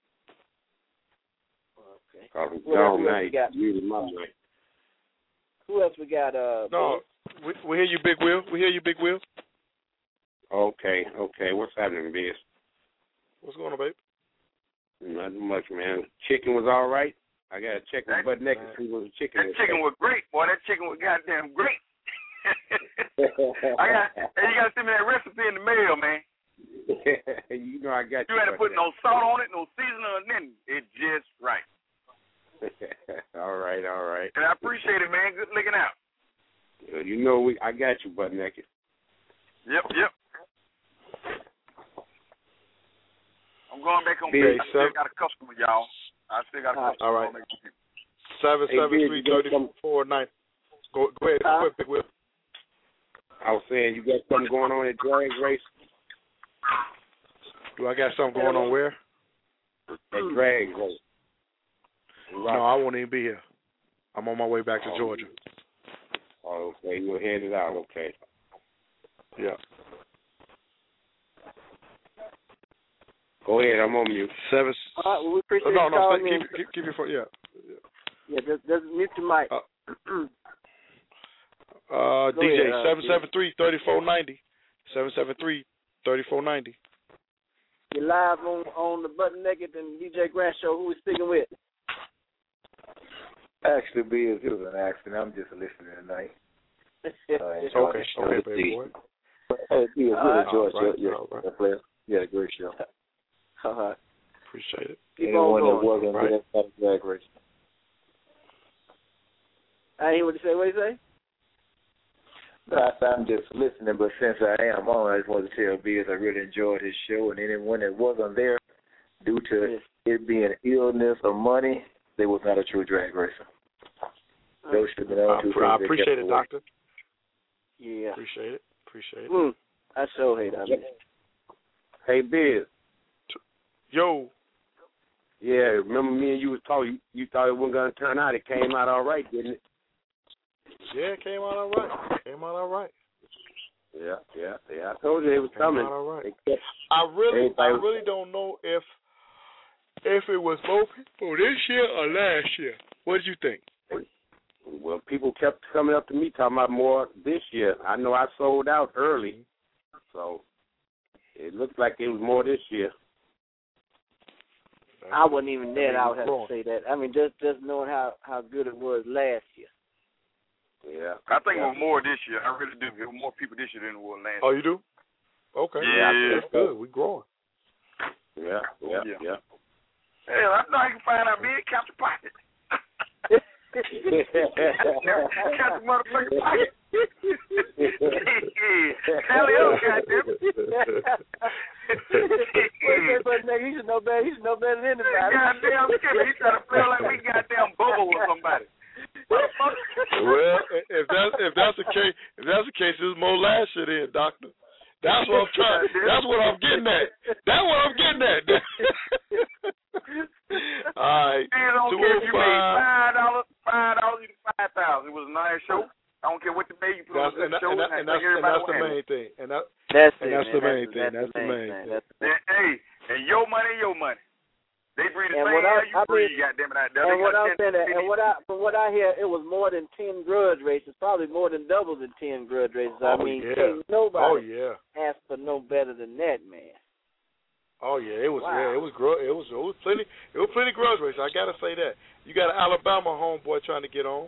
Okay. Who Who else we got? No, we hear you, Big Will. We hear you, Big Will. Okay. What's happening, Biz? What's going on, babe? Nothing much, man. Chicken was all right. I got to check with Butt Naked to see what the chicken was. That chicken was great, boy. That chicken was goddamn great. You got to send me that recipe in the mail, man. You know I got you. You had to put no salt on it, no seasoning or nothing. It's just right. All right. And I appreciate it, man. Good looking out. You know I got you, Butt Naked. Yep. I'm going back on bed. I still got a customer, y'all. I still got a customer. All right. 773-3490. Go ahead, Big Will. I was saying, you got something going on at drag race? Do I got something going on where? At drag race. No, I won't even be here. I'm on my way back to Georgia. Oh, okay. You're headed out. Okay. Yeah. Go ahead. I'm on mute. We appreciate you calling in. Keep your phone. Yeah. Yeah, just mute your mic. DJ, 773-3490. 773-3490. You're live on the Butt Naked and DJ Grant show. Who we speaking with? Actually, Biz, it was an accident. I'm just listening tonight. Okay, baby boy. Hey, Biz, really enjoyed your player. Yeah, great show. Appreciate it. Anyone that wasn't there, had a drag race. I hear what you say. What you say? I'm just listening, but since I am on, I just wanted to tell Biz I really enjoyed his show, and anyone that wasn't there due to it being illness or money, they was not a true drag racer. Those should have been on two I appreciate it, Doctor. Yeah. Appreciate it. I so hate that. Hey, Biz. Yo. Yeah, remember me and you was talking, you thought it wasn't going to turn out. It came out all right, didn't it? Yeah, it came out all right. Yeah. I told you it was coming. All right. I really don't know if it was more people this year or last year. What did you think? Well, people kept coming up to me talking about more this year. I know I sold out early, so it looks like it was more this year. I wasn't even there. I would have to say that. I mean, just knowing how good it was last year. Yeah. I think it was more this year. I really do. There were more people this year than it was last year. Oh, you do? Okay. Yeah. That's good. We're growing. Yeah. Hell, I know I can find out big count the pocket. Count the motherfucking pocket. Hell yeah, goddamn it. But nigga, he should know better. He should know better than anybody. Goddamn killer. He trying to feel like we goddamn Bobo or somebody. Well, if that's the case, it was more last year then, Doctor. That's what I'm trying. That's what I'm getting at. That's what I'm getting at. All right. I don't care if you made $5, you get $5,000. It was a nice show. I don't care what the day you put on the show. And that's the main thing. And that's the main thing. That's the main thing. Hey, and your money. They breathe the same air you breathe, goddammit, out there. And what I'm saying, from what I hear, it was more than 10 grudge races, probably more than double than 10 grudge races. I mean, nobody asked for no better than that, man. Oh yeah, it was plenty grudge races. I gotta say that. You got an Alabama homeboy trying to get on.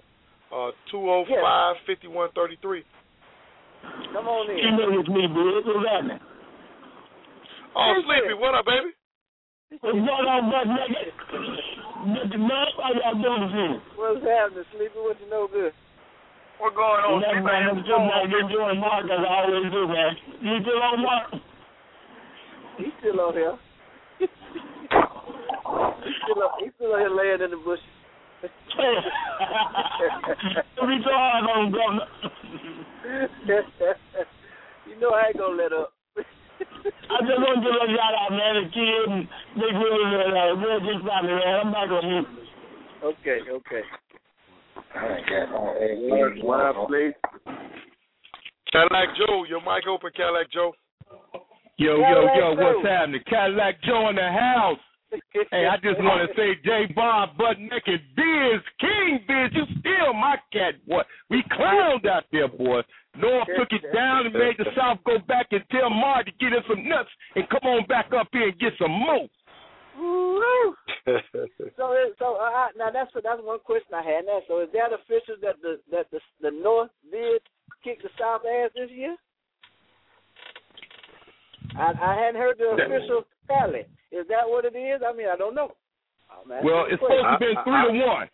205-5133. Come on in. You know it's me, bro. What's happening? Oh, Sleepy, what up, baby? What's going on, Butt Naked? Nothing much. How y'all doing? What's happening, Sleepy? What you know good? What going on, Sleepy? I'm just enjoying Mark as I always do, man. You still on Mark? He's still on here. He's still on here laying in the bushes. Every time on Governor. You know I ain't gonna let up. I just want to let y'all out, man. The kid and Big Willie, we'll just stop me, man. I'm back on you. Okay. What up, please? Cadillac Joe, your mic open, Cadillac Joe. Yo, what's happening? Cadillac Joe in the house. Hey, I just want to say, J. Bob, Butt Naked, Biz, King Biz, you still my cat, boy. We clowned out there, boy. North took it down and made the South go back and tell Mark to get us some nuts and come on back up here and get some more. Now that's one question I had. Now, so is that official that the North did kick the South ass this year? I hadn't heard the official tally. Is that what it is? I mean, I don't know. Well, it's supposed to have been 3-1.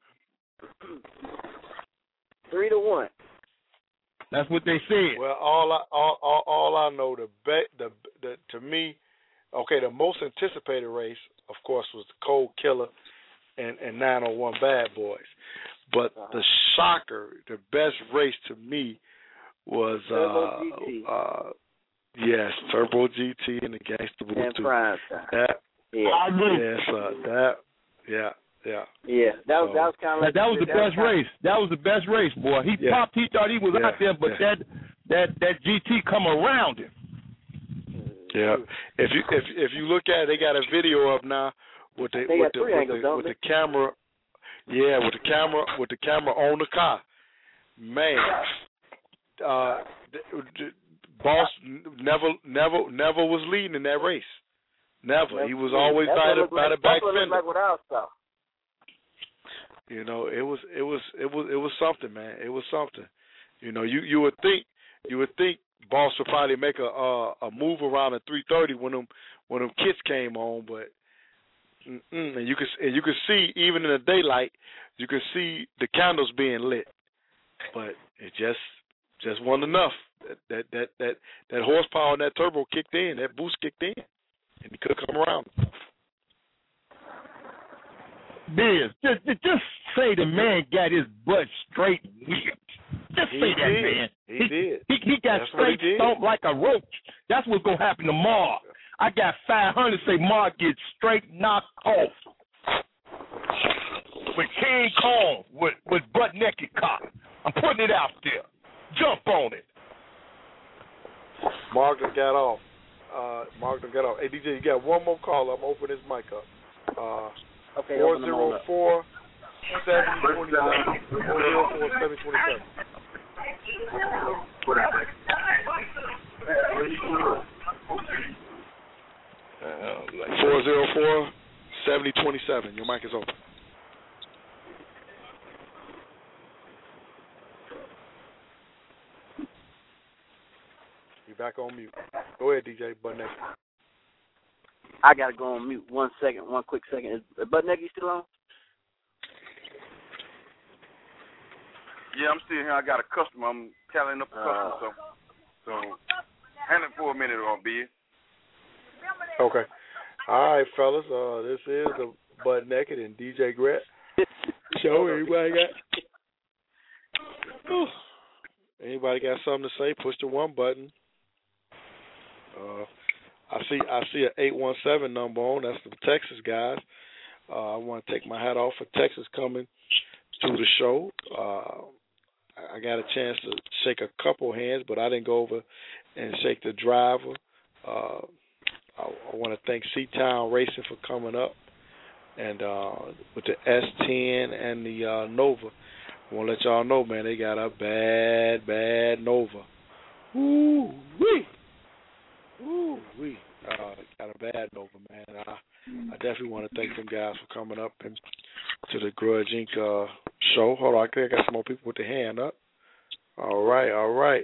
3-1. That's what they said. Well, all I know, to me, okay, the most anticipated race, of course, was the Cold Killer and 901 Bad Boys. But the shocker, the best race to me was Turbo GT and the Gangsta Boo and 2. Prime Time. That was kind of like that was the best race. That was the best race, boy. He popped. He thought he was out there, but that GT come around him. Yeah. If you look at it, they got a video up now with the camera. Yeah, with the camera on the car. Man, Boss never was leading in that race. Never. He was always by the back fender. Like without stuff. You know, it was something, man. It was something. You know, you would think Boss would probably make a move around at 3:30 when them kits came on, but and you could see even in the daylight, you could see the candles being lit, but it just wasn't enough. That horsepower and that turbo kicked in, that boost kicked in, and he could come around. Biz, just say the man got his butt straight whipped. Just say that, man. He did. He got straight stomped like a roach. That's what's going to happen to Mark. I got 500 say Mark gets straight knocked off. With King Kong, with butt naked cock. I'm putting it out there. Jump on it. Mark done got off. Hey, DJ, you got one more call. I'm opening his mic up. Okay, 404 727. 404 727. 404 7027. Your mic is open. You back on mute. Go ahead, DJ Butt Naked. I gotta go on mute. 1 second, 1 quick second. Is Butt Naked still on? Yeah, I'm still here. I got a customer. I'm tallying up a customer, so hand it for a minute on B. Okay. All right, fellas. This is the Butt Naked and DJ Gret show. Anybody got something to say? Push the one button. I see an 817 number on. That's the Texas guys. I want to take my hat off for Texas coming to the show. I got a chance to shake a couple hands, but I didn't go over and shake the driver. I want to thank C-Town Racing for coming up, and with the S10 and the Nova. I want to let y'all know, man, they got a bad Nova. Ooh-wee. Ooh-wee. Got a bad Nova, man. I definitely want to thank them guys for coming up and to the Grudge Inc. show. Hold on, I think I got some more people with their hand up. All right.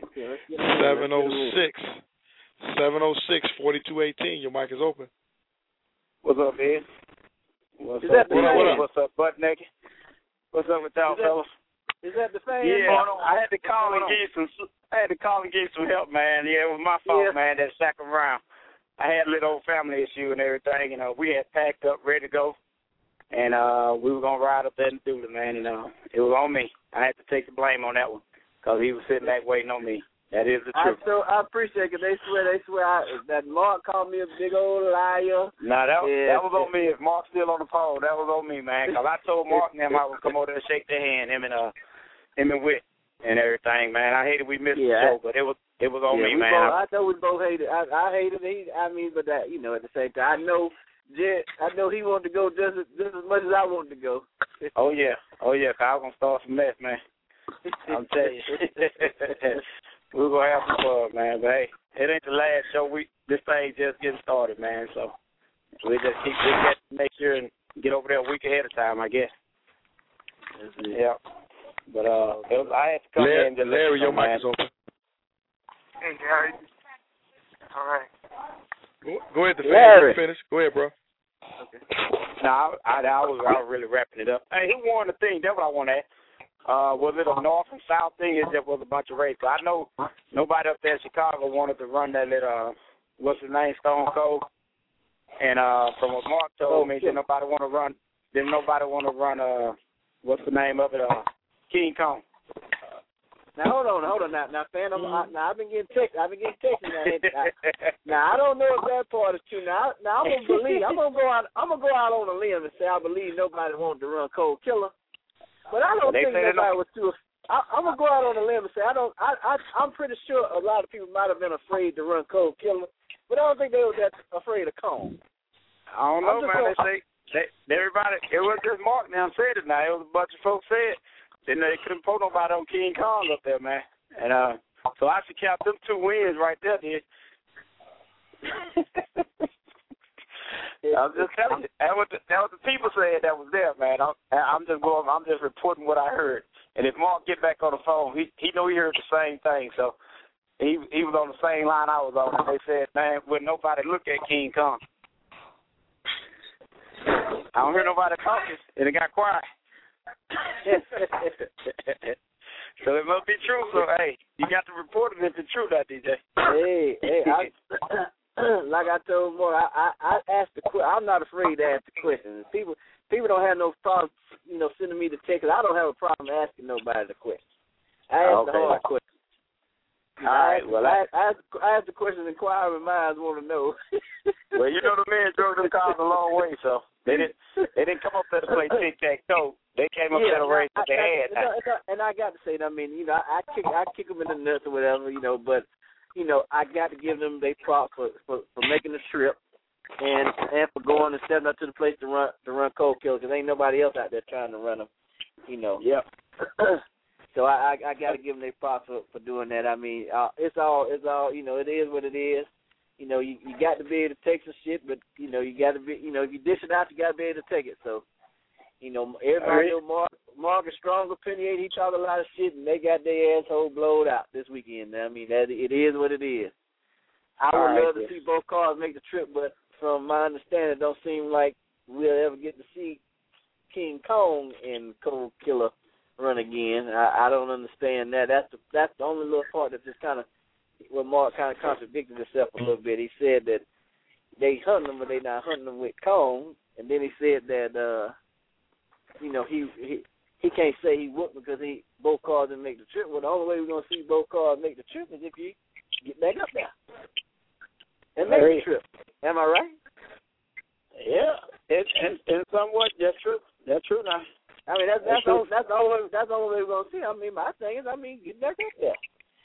706-4218. Your mic is open. What's up, Ed? What's up, Butt Naked? What's up with y'all, fellas? Is that the fan? Yeah, I had to call and give you some help, man. Yeah, it was my fault, man. That second round, I had a little old family issue and everything. You know, we had packed up, ready to go, and we were gonna ride up there and do it, man. You know, it was on me. I had to take the blame on that one because he was sitting back waiting on me. That is the truth. I appreciate it. They swear that Mark called me a big old liar. No, that was on me. If Mark's still on the phone, that was on me, man. Because I told Mark and them I would come over there and shake their hand, him and Whit and everything, man. I hated we missed the show, but it was on me, man. I know we both hated. I hated it. But that, you know, at the same time, I know Jed, I know he wanted to go just as much as I wanted to go. Oh yeah. 'Cause I was gonna start some mess, man. I'm telling you. We're gonna have some fun, man. But hey, it ain't the last show. This thing just getting started, man. So we got to make sure and get over there a week ahead of time, I guess. Yeah. But I had to come in. Larry, your mic is open. Hey, Gary. All right. Go ahead, finish. Go ahead, bro. Okay. No, I was really wrapping it up. Hey, who won the thing? That's what I want to ask. Was it a North and South thing? It just was a bunch of races. I know nobody up there in Chicago wanted to run that little, what's his name, Stone Cold. And from what Mark told me, didn't nobody want to run, what's the name of it, King Kong. Now hold on. Now, Phantom. I've been getting texts. Now I don't know if that part is true. Now I'm gonna believe. I'm gonna go out on a limb and say I believe nobody wanted to run Cold Killer, but I don't think nobody was too. I'm gonna go out on a limb and say I'm pretty sure a lot of people might have been afraid to run Cold Killer, but I don't think they were that afraid of Kong. I don't know, man. They say everybody. It was just Mark now said it. Now it was a bunch of folks said. Then they couldn't put nobody on King Kong up there, man. And so I should count them 2 wins right there, dude. I'm just telling you, that was the people said that was there, man. I'm just reporting what I heard. And if Mark get back on the phone, he know he heard the same thing. So he was on the same line I was on. And they said, man, would nobody look at King Kong? I don't hear nobody talking, and it got quiet. So it must be true. So hey, you got to report it if it's true, that DJ. Hey, like I told more, I asked the question. I'm not afraid to ask the questions. People don't have no problem, sending me the text. I don't have a problem asking nobody the question. I ask the hard questions. All right. Well, I ask the questions inquiring minds want to know. Well, the men drove them cars a long way, so they didn't come up there to play tic-tac-toe. They came up there to race that they had. And I got to say, I kick them in the nuts or whatever, but I got to give them their props for making the trip and for going and stepping up to the place to run Cold Killer, because ain't nobody else out there trying to run them, Yep. So I got to give them their props for doing that. I mean, it's all it is what it is. You got to be able to take some shit, but you got to be, if you dish it out, you got to be able to take it. So, everybody know Mark is strong opinionated. He talk a lot of shit, and they got their asshole blowed out this weekend. I mean, it is what it is. I would love to see both cars make the trip, but from my understanding, it don't seem like we'll ever get to see King Kong and Cold Killer run again. I don't understand that. That's the only little part that just kind of, well, Mark kind of contradicted himself a little bit. He said that they hunting them, but they not hunting them with Kong. And then he said that, he can't say he wouldn't because both cars didn't make the trip. Well, the only way we're going to see both cars make the trip is if you get back up there and make the trip. Am I right? Yeah, and somewhat that's true. That's true now. I mean, that's the only way we're going to see. I mean, my thing is, get back up there.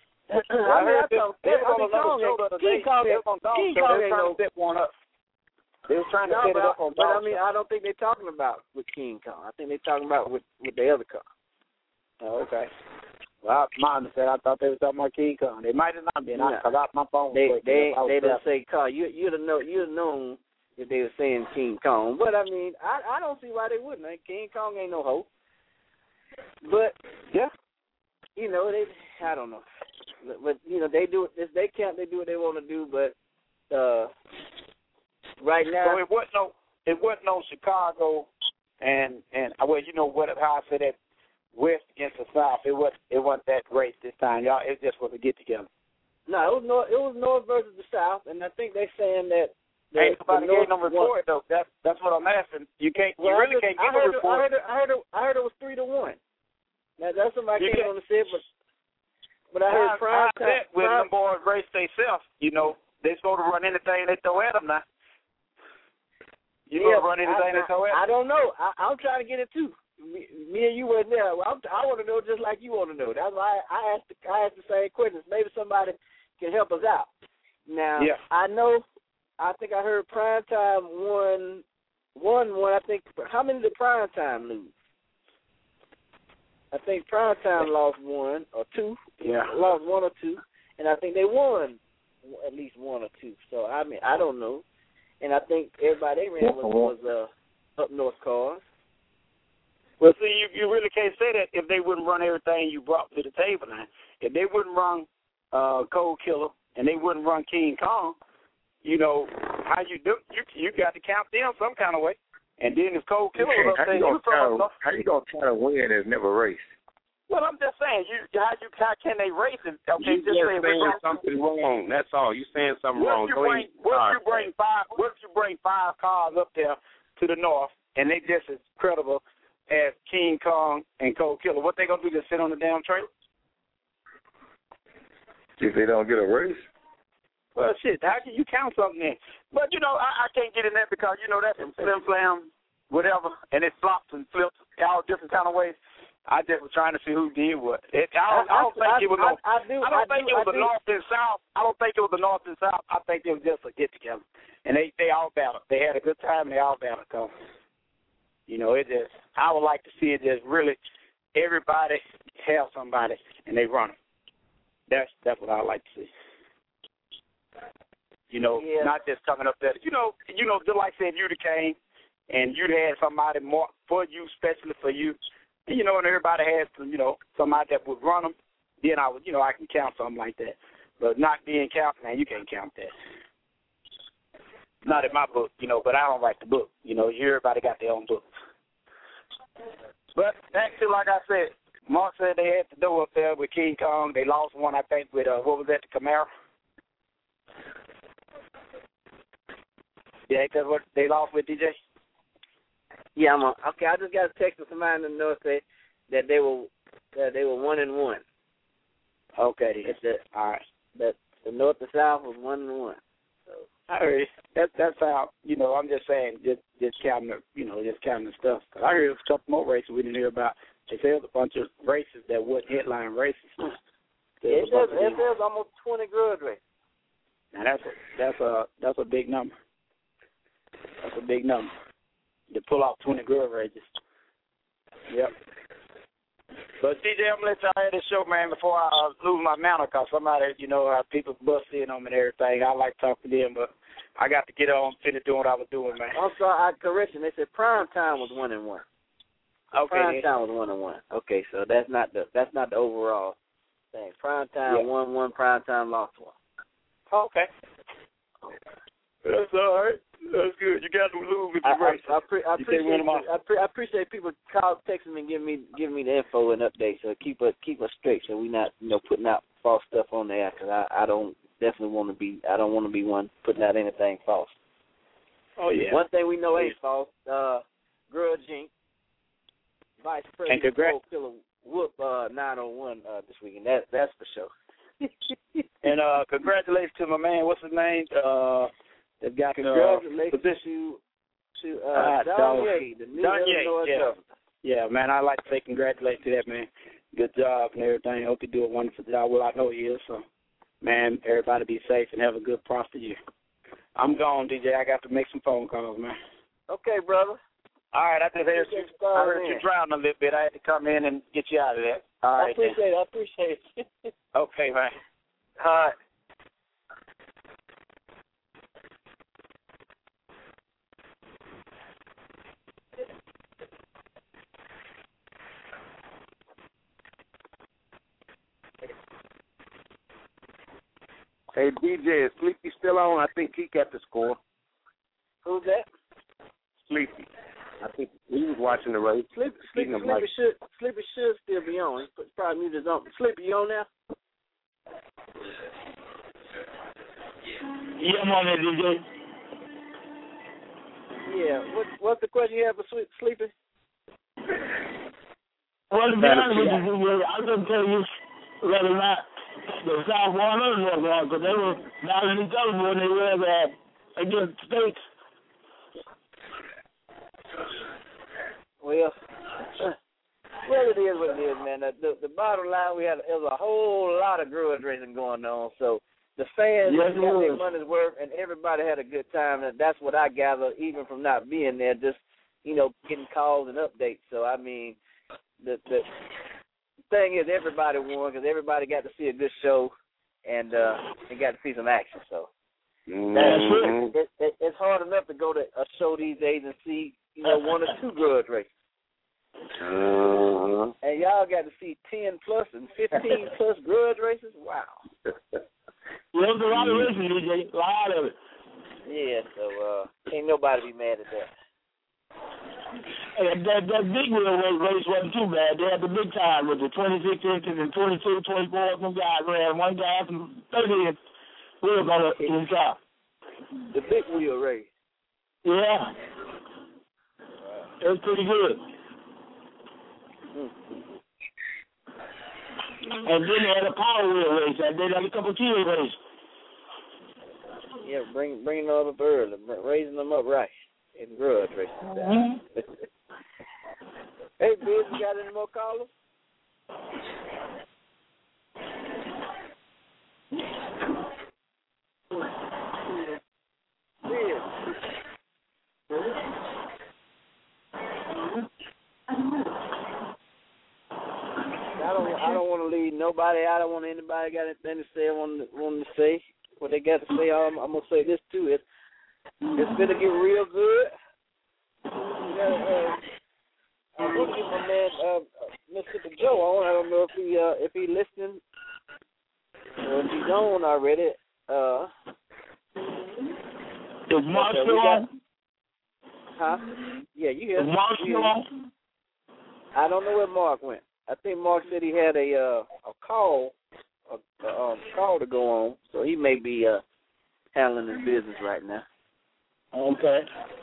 King Kong ain't no set one up. They were trying to set it up on top. But I mean, I don't think they're talking about with King Kong. I think they're talking about with the other car. Oh, okay. Well, my understanding, I thought they were talking about King Kong. They might have not been. I forgot my phone. They didn't say car. You'd have known if they were saying King Kong. But I mean, I don't see why they wouldn't. King Kong ain't no hoe. But yeah, I don't know. But they do it. They can't. They do what they want to do. But right now, so it wasn't no Chicago, and well, how I said that West against the South. It wasn't that race this time, y'all. It just was a get together. No, it was North versus the South, and I think they're saying that. Ain't nobody gave no report though. That's what I'm asking. You really can't give a report. I heard it was 3-1. Now that's somebody came on the set, but I heard prime time. When them boys race themselves, they're supposed to run anything they throw at them now. Run anything they throw at them? I don't know. I'm trying to get it too. Me and you weren't there. I want to know just like you want to know. That's why I asked the same questions. Maybe somebody can help us out. Now I know I think I heard Primetime won. I think how many did Primetime lose? I think Primetime lost 1 or 2. Yeah, lost 1 or 2, and I think they won at least 1 or 2. So I mean, I don't know. And I think everybody they ran was up north cars. Well, see, you really can't say that if they wouldn't run everything you brought to the table now. If they wouldn't run Cold Killer and they wouldn't run King Kong, you know, how you do? You got to count them some kind of way. And then if Cold Killer was up there, how you gonna try to win if never raced? Well, I'm just saying, how can they race it? Okay, just saying something wrong. That's all. You saying something wrong. What if you bring 5 cars up there to the north and they just as credible as King Kong and Cold Killer? What they gonna do? Just sit on the damn trailer? If they don't get a race? Well, shit, how can you count something in? But, you know, I can't get in that because, you know, that's some flim-flam, whatever, and it flops and flips all different kind of ways. I just was trying to see who did what. I don't think it was the North and South. I don't think it was the North and South. I think it was just a get-together. And they all battled. They had a good time, and they all battled. So, you know, I would like to see it just really everybody have somebody, and they run them. That's what I like to see. You know, not just coming up there. You know, just like I said, you'd have came and you'd had somebody more for you, especially for you. And, you know, and everybody has, you know, somebody that would run them. Then I would, you know, I can count something like that. But not being counted, man, you can't count that. Not in my book, you know, but I don't write the book. You know, everybody got their own book. But actually, like I said, Mark said they had to do up there with King Kong. They lost one, I think, with, what was that, the Camaro? Yeah, because what they lost with DJ? Yeah, okay. I just got a text from somebody in the north say that they were 1-1. Okay, all right. That the north and south was 1-1. So I heard that's how, you know. I'm just saying, just counting the stuff. Cause I heard a couple more races we didn't hear about. They said a bunch of races that wasn't headline races. It says almost 20 grudge races. Now that's a big number. That's a big number. To pull off 20 grudge races. Yep. But DJ, I'm going to let y'all have this show, man, before I lose my manner, because somebody, you know, people bust in on me and everything. I like talking to them, but I got to get on, finish doing what I was doing, man. I'm sorry, correction. They said Primetime was 1-1. Okay. Primetime was 1-1. Okay, so that's not the overall thing. Primetime 1-1, Primetime lost 1. Okay. That's all right. That's good. You got to lose with the race. I appreciate people texting me, giving me the info and updates. So keep us straight, so we not putting out false stuff on there. Because I don't want to be one putting out anything false. Oh yeah. One thing we know ain't false. Girl Jink, Vice President Cold Killer whoop 901 this weekend. That's for sure. And congratulations to my man. What's his name? That got congratulations to Don Ye, the new Illinois governor. Yeah, man, I'd like to say congratulations to that man. Good job and everything. I hope you do a wonderful job. Well, I know he is. So, man, everybody be safe and have a good, prosperous year. I'm gone, DJ. I got to make some phone calls, man. Okay, brother. All right, I just heard you drowning a little bit. I had to come in and get you out of that. All right, I appreciate it. Okay, man. All right. Hey, DJ, is Sleepy still on? I think he got the score. Who's that? Sleepy. I think he was watching the race. Sleepy should still be on. He's probably muted on. Sleepy, you on now? Yeah, I'm on there, DJ. Yeah. What's the question you have for Sleepy? Well, to be honest with you, DJ, I couldn't tell you whether or not the South won or the North won, because they were battling each other when they were against the states. Well, it is what it is, man. The bottom line, there's a whole lot of grudge racing going on, so the fans got their money's worth, and everybody had a good time. And that's what I gather, even from not being there, just, you know, getting calls and updates. So, I mean, the thing is everybody won because everybody got to see a good show and got to see some action. So it's hard enough to go to a show these days and see, you know, 1 or 2 grudge races. And y'all got to see 10 plus and 15 plus grudge races. Wow. There's a lot of racing, DJ. A lot of it. Yeah, so can't nobody be mad at that. Hey, that big wheel race wasn't too bad. They had the big time with the 26 inches and 22, 24. Some guys ran. One guy from 30 inch wheels on his car. The big wheel race. Yeah. It was pretty good. And then they had a power wheel race. And they had a couple of kilos race. Yeah, bringing them up early, raising them up right in grudge racing. Hey, Biz, you got any more callers? I don't want to leave nobody out. I don't want anybody got anything to say. I want to say what they got to say. I'm gonna say this too. It's gonna get real good. I'm gonna get my man Mississippi Joe on. I don't know if he listening or if he's on already. Is Mark still on? Huh? Yeah, you hear? Is Mark still on? I don't know where Mark went. I think Mark said he had a call to go on, so he may be handling his business right now. Okay.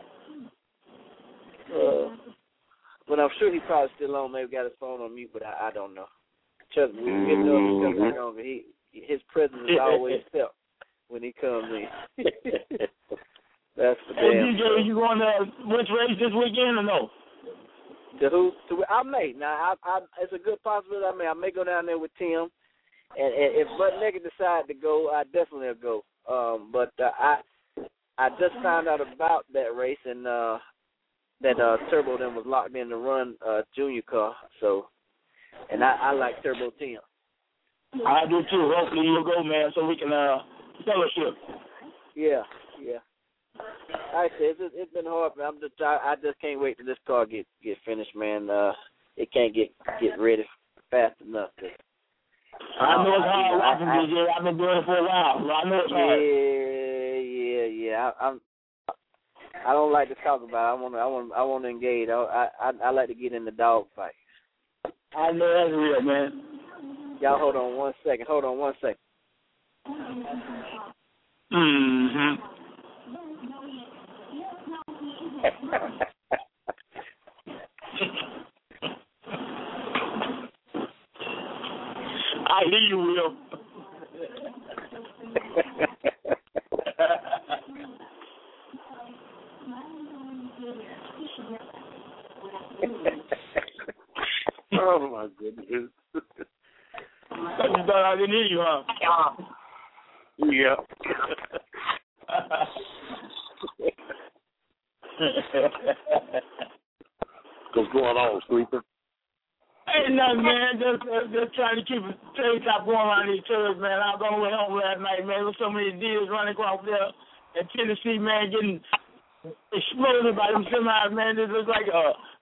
But I'm sure he's probably still on. Maybe got his phone on mute, but I don't know. Trust me, we get to know his presence is always felt when he comes in. That's the damn. Hey, DJ, you going to which race this weekend or no? To who? I may. Now, it's a good possibility. I may go down there with Tim, and if Butt Naked decide to go, I definitely will go. But I just found out about that race, and that Turbo then was locked in to run junior car. So, and I like Turbo Tim. I do too. Hopefully you'll go, man, so we can fellowship. Yeah. Like I said, it's been hard, man. I just can't wait till this car get finished, man. It can't get ready fast enough. I know it's hard watching, DJ. I've been doing it for a while, so I know it's hard. Yeah. I don't like to talk about it. I want to engage. I like to get in the dog fight. I know that's real, man. Y'all hold on one second. Mm-hmm. I hear you, Will. Oh my goodness. You thought I didn't hear you, huh? Yeah. What's going on, Sleeper? Ain't nothing, man. Just trying to keep a trade top going around these tours, man. I was on the way home last night, man. With so many deals running across there in Tennessee, man, getting exploded by them semis, man. It looks like